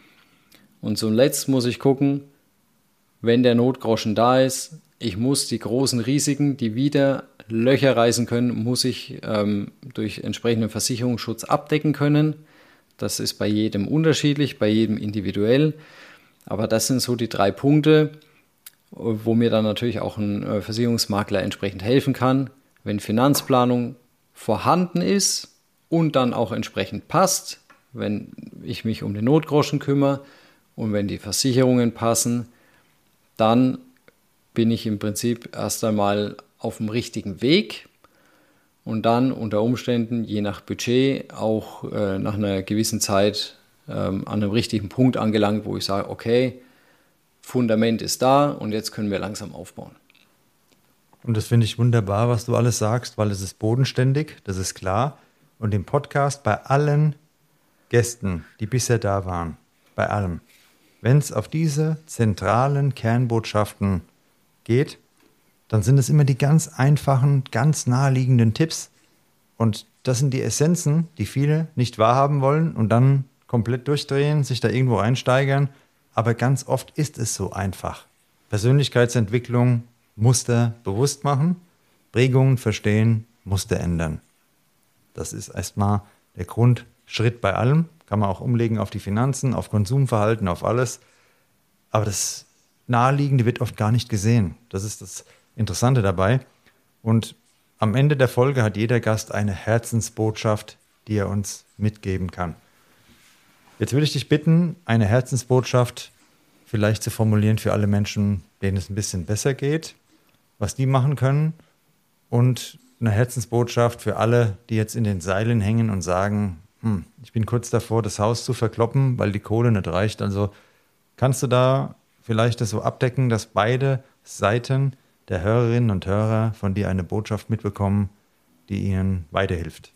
Und zum Letzten muss ich gucken, wenn der Notgroschen da ist, ich muss die großen Risiken, die wieder Löcher reißen können, muss ich ähm, durch entsprechenden Versicherungsschutz abdecken können. Das ist bei jedem unterschiedlich, bei jedem individuell. Aber das sind so die drei Punkte, wo mir dann natürlich auch ein Versicherungsmakler entsprechend helfen kann. Wenn Finanzplanung vorhanden ist und dann auch entsprechend passt, wenn ich mich um den Notgroschen kümmere und wenn die Versicherungen passen, dann bin ich im Prinzip erst einmal auf dem richtigen Weg und dann unter Umständen, je nach Budget, auch äh, nach einer gewissen Zeit ähm, an einem richtigen Punkt angelangt, wo ich sage, okay, Fundament ist da und jetzt können wir langsam aufbauen.
Und das finde ich wunderbar, was du alles sagst, weil es ist bodenständig, das ist klar. Und im Podcast bei allen Gästen, die bisher da waren, bei allem, wenn es auf diese zentralen Kernbotschaften geht, dann sind es immer die ganz einfachen, ganz naheliegenden Tipps. Und das sind die Essenzen, die viele nicht wahrhaben wollen und dann komplett durchdrehen, sich da irgendwo reinsteigern. Aber ganz oft ist es so einfach. Persönlichkeitsentwicklung, Muster bewusst machen, Prägungen verstehen, Muster ändern. Das ist erstmal der Grundschritt bei allem. Kann man auch umlegen auf die Finanzen, auf Konsumverhalten, auf alles. Aber das Naheliegende wird oft gar nicht gesehen. Das ist das Interessante dabei. Und am Ende der Folge hat jeder Gast eine Herzensbotschaft, die er uns mitgeben kann. Jetzt würde ich dich bitten, eine Herzensbotschaft vielleicht zu formulieren für alle Menschen, denen es ein bisschen besser geht, was die machen können, und eine Herzensbotschaft für alle, die jetzt in den Seilen hängen und sagen, hm, ich bin kurz davor, das Haus zu verkloppen, weil die Kohle nicht reicht. Also kannst du da vielleicht das so abdecken, dass beide Seiten der Hörerinnen und Hörer von dir eine Botschaft mitbekommen, die ihnen weiterhilft?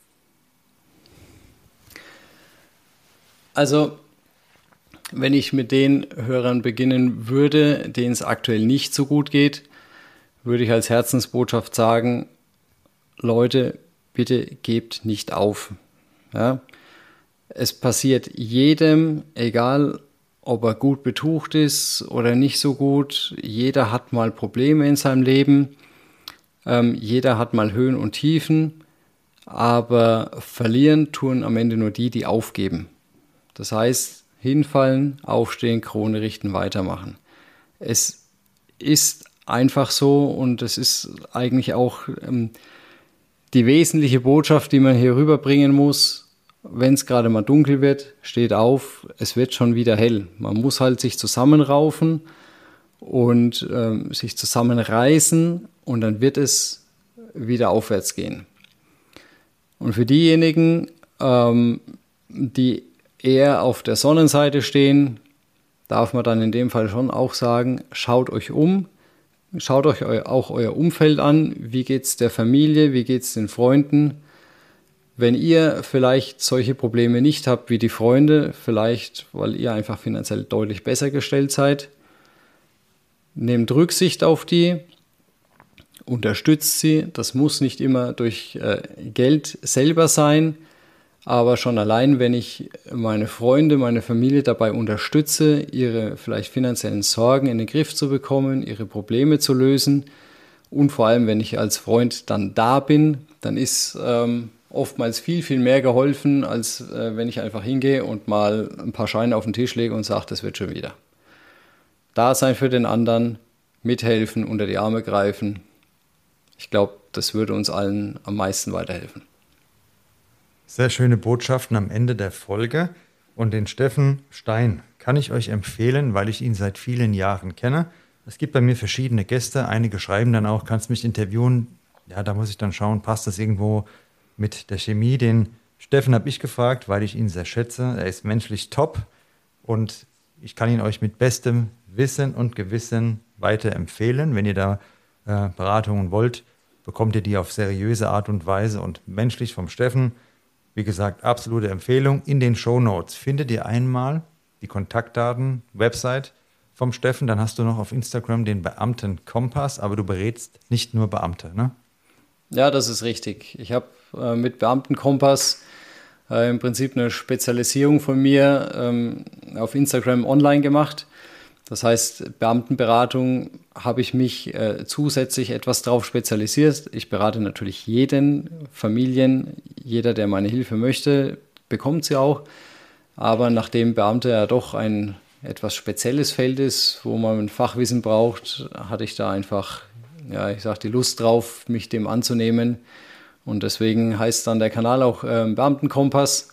Also, wenn ich mit den Hörern beginnen würde, denen es aktuell nicht so gut geht, würde ich als Herzensbotschaft sagen, Leute, bitte gebt nicht auf. Ja? Es passiert jedem, egal ob er gut betucht ist oder nicht so gut, jeder hat mal Probleme in seinem Leben, ähm, jeder hat mal Höhen und Tiefen, aber verlieren tun am Ende nur die, die aufgeben. Das heißt, hinfallen, aufstehen, Krone richten, weitermachen. Es ist einfach so und es ist eigentlich auch ähm, die wesentliche Botschaft, die man hier rüberbringen muss. Wenn es gerade mal dunkel wird, steht auf, es wird schon wieder hell. Man muss halt sich zusammenraufen und ähm, sich zusammenreißen und dann wird es wieder aufwärts gehen. Und für diejenigen, ähm, die eher auf der Sonnenseite stehen, darf man dann in dem Fall schon auch sagen, schaut euch um, schaut euch eu- auch euer Umfeld an, wie geht es der Familie, wie geht es den Freunden. Wenn ihr vielleicht solche Probleme nicht habt wie die Freunde, vielleicht weil ihr einfach finanziell deutlich besser gestellt seid, nehmt Rücksicht auf die, unterstützt sie. Das muss nicht immer durch äh, Geld selber sein, aber schon allein, wenn ich meine Freunde, meine Familie dabei unterstütze, ihre vielleicht finanziellen Sorgen in den Griff zu bekommen, ihre Probleme zu lösen und vor allem, wenn ich als Freund dann da bin, dann ist ähm, oftmals viel, viel mehr geholfen, als äh, wenn ich einfach hingehe und mal ein paar Scheine auf den Tisch lege und sage, das wird schon wieder. Da sein für den anderen, mithelfen, unter die Arme greifen. Ich glaube, das würde uns allen am meisten weiterhelfen.
Sehr schöne Botschaften am Ende der Folge. Und den Steffen Stein kann ich euch empfehlen, weil ich ihn seit vielen Jahren kenne. Es gibt bei mir verschiedene Gäste. Einige schreiben dann auch, kannst mich interviewen. Ja, da muss ich dann schauen, passt das irgendwo mit der Chemie. Den Steffen habe ich gefragt, weil ich ihn sehr schätze. Er ist menschlich top und ich kann ihn euch mit bestem Wissen und Gewissen weiterempfehlen. Wenn ihr da äh, Beratungen wollt, bekommt ihr die auf seriöse Art und Weise und menschlich vom Steffen. Wie gesagt, absolute Empfehlung. In den Shownotes findet ihr einmal die Kontaktdaten, Website vom Steffen. Dann hast du noch auf Instagram den Beamtenkompass, aber du berätst nicht nur Beamte, ne?
Ja, das ist richtig. Ich habe äh, mit Beamtenkompass äh, im Prinzip eine Spezialisierung von mir ähm, auf Instagram online gemacht. Das heißt, Beamtenberatung habe ich mich äh, zusätzlich etwas drauf spezialisiert. Ich berate natürlich jeden, Familien, jeder, der meine Hilfe möchte, bekommt sie auch. Aber nachdem Beamte ja doch ein etwas spezielles Feld ist, wo man ein Fachwissen braucht, hatte ich da einfach, ja, ich sag, die Lust drauf, mich dem anzunehmen. Und deswegen heißt dann der Kanal auch äh, Beamtenkompass,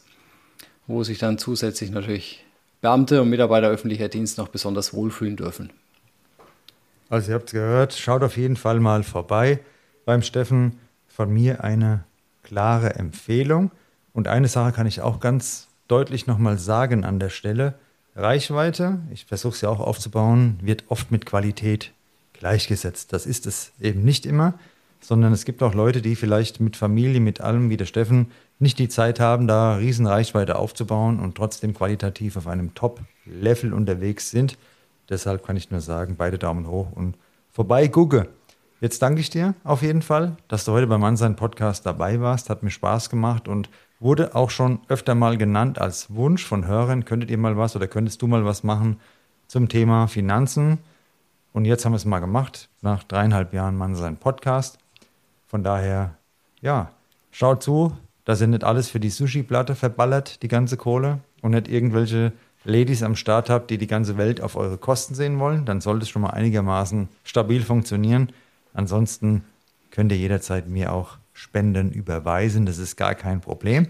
wo sich dann zusätzlich natürlich Beamte und Mitarbeiter öffentlicher Dienst noch besonders wohlfühlen dürfen.
Also ihr habt es gehört, schaut auf jeden Fall mal vorbei beim Steffen. Von mir eine klare Empfehlung. Und eine Sache kann ich auch ganz deutlich nochmal sagen an der Stelle. Reichweite, ich versuche es ja auch aufzubauen, wird oft mit Qualität gleichgesetzt. Das ist es eben nicht immer, sondern es gibt auch Leute, die vielleicht mit Familie, mit allem wie der Steffen, nicht die Zeit haben, da riesen Reichweite aufzubauen und trotzdem qualitativ auf einem Top-Level unterwegs sind. Deshalb kann ich nur sagen, beide Daumen hoch und vorbei, gucke. Jetzt danke ich dir auf jeden Fall, dass du heute beim Mannsein Podcast dabei warst. Hat mir Spaß gemacht und wurde auch schon öfter mal genannt als Wunsch von Hörern. Könntet ihr mal was oder könntest du mal was machen zum Thema Finanzen? Und jetzt haben wir es mal gemacht, nach dreieinhalb Jahren Mannsein Podcast. Von daher, ja, schaut zu, dass ihr nicht alles für die Sushi-Platte verballert, die ganze Kohle, und nicht irgendwelche Ladies am Start habt, die die ganze Welt auf eure Kosten sehen wollen. Dann sollte es schon mal einigermaßen stabil funktionieren. Ansonsten könnt ihr jederzeit mir auch Spenden überweisen. Das ist gar kein Problem.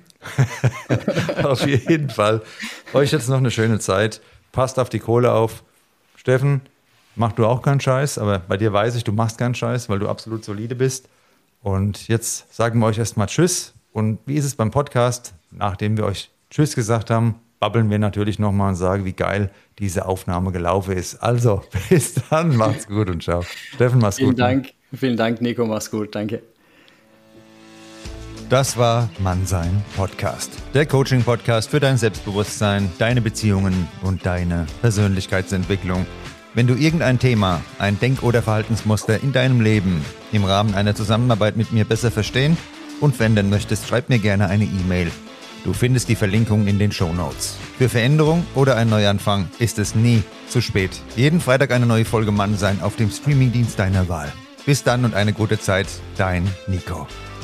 Auf jeden Fall. Euch jetzt noch eine schöne Zeit. Passt auf die Kohle auf. Steffen, mach du auch keinen Scheiß, aber bei dir weiß ich, du machst keinen Scheiß, weil du absolut solide bist. Und jetzt sagen wir euch erstmal Tschüss. Und wie ist es beim Podcast? Nachdem wir euch Tschüss gesagt haben, babbeln wir natürlich nochmal und sagen, wie geil diese Aufnahme gelaufen ist. Also, bis dann, macht's gut und ciao. Steffen, mach's
Vielen
gut.
Vielen Dank, vielen Dank, Nico, mach's gut, danke.
Das war Mannsein Podcast. Der Coaching-Podcast für dein Selbstbewusstsein, deine Beziehungen und deine Persönlichkeitsentwicklung. Wenn du irgendein Thema, ein Denk- oder Verhaltensmuster in deinem Leben im Rahmen einer Zusammenarbeit mit mir besser verstehen und wenden möchtest, schreib mir gerne eine E-Mail. Du findest die Verlinkung in den Shownotes. Für Veränderung oder einen Neuanfang ist es nie zu spät. Jeden Freitag eine neue Folge Mannsein auf dem Streamingdienst deiner Wahl. Bis dann und eine gute Zeit, dein Nico.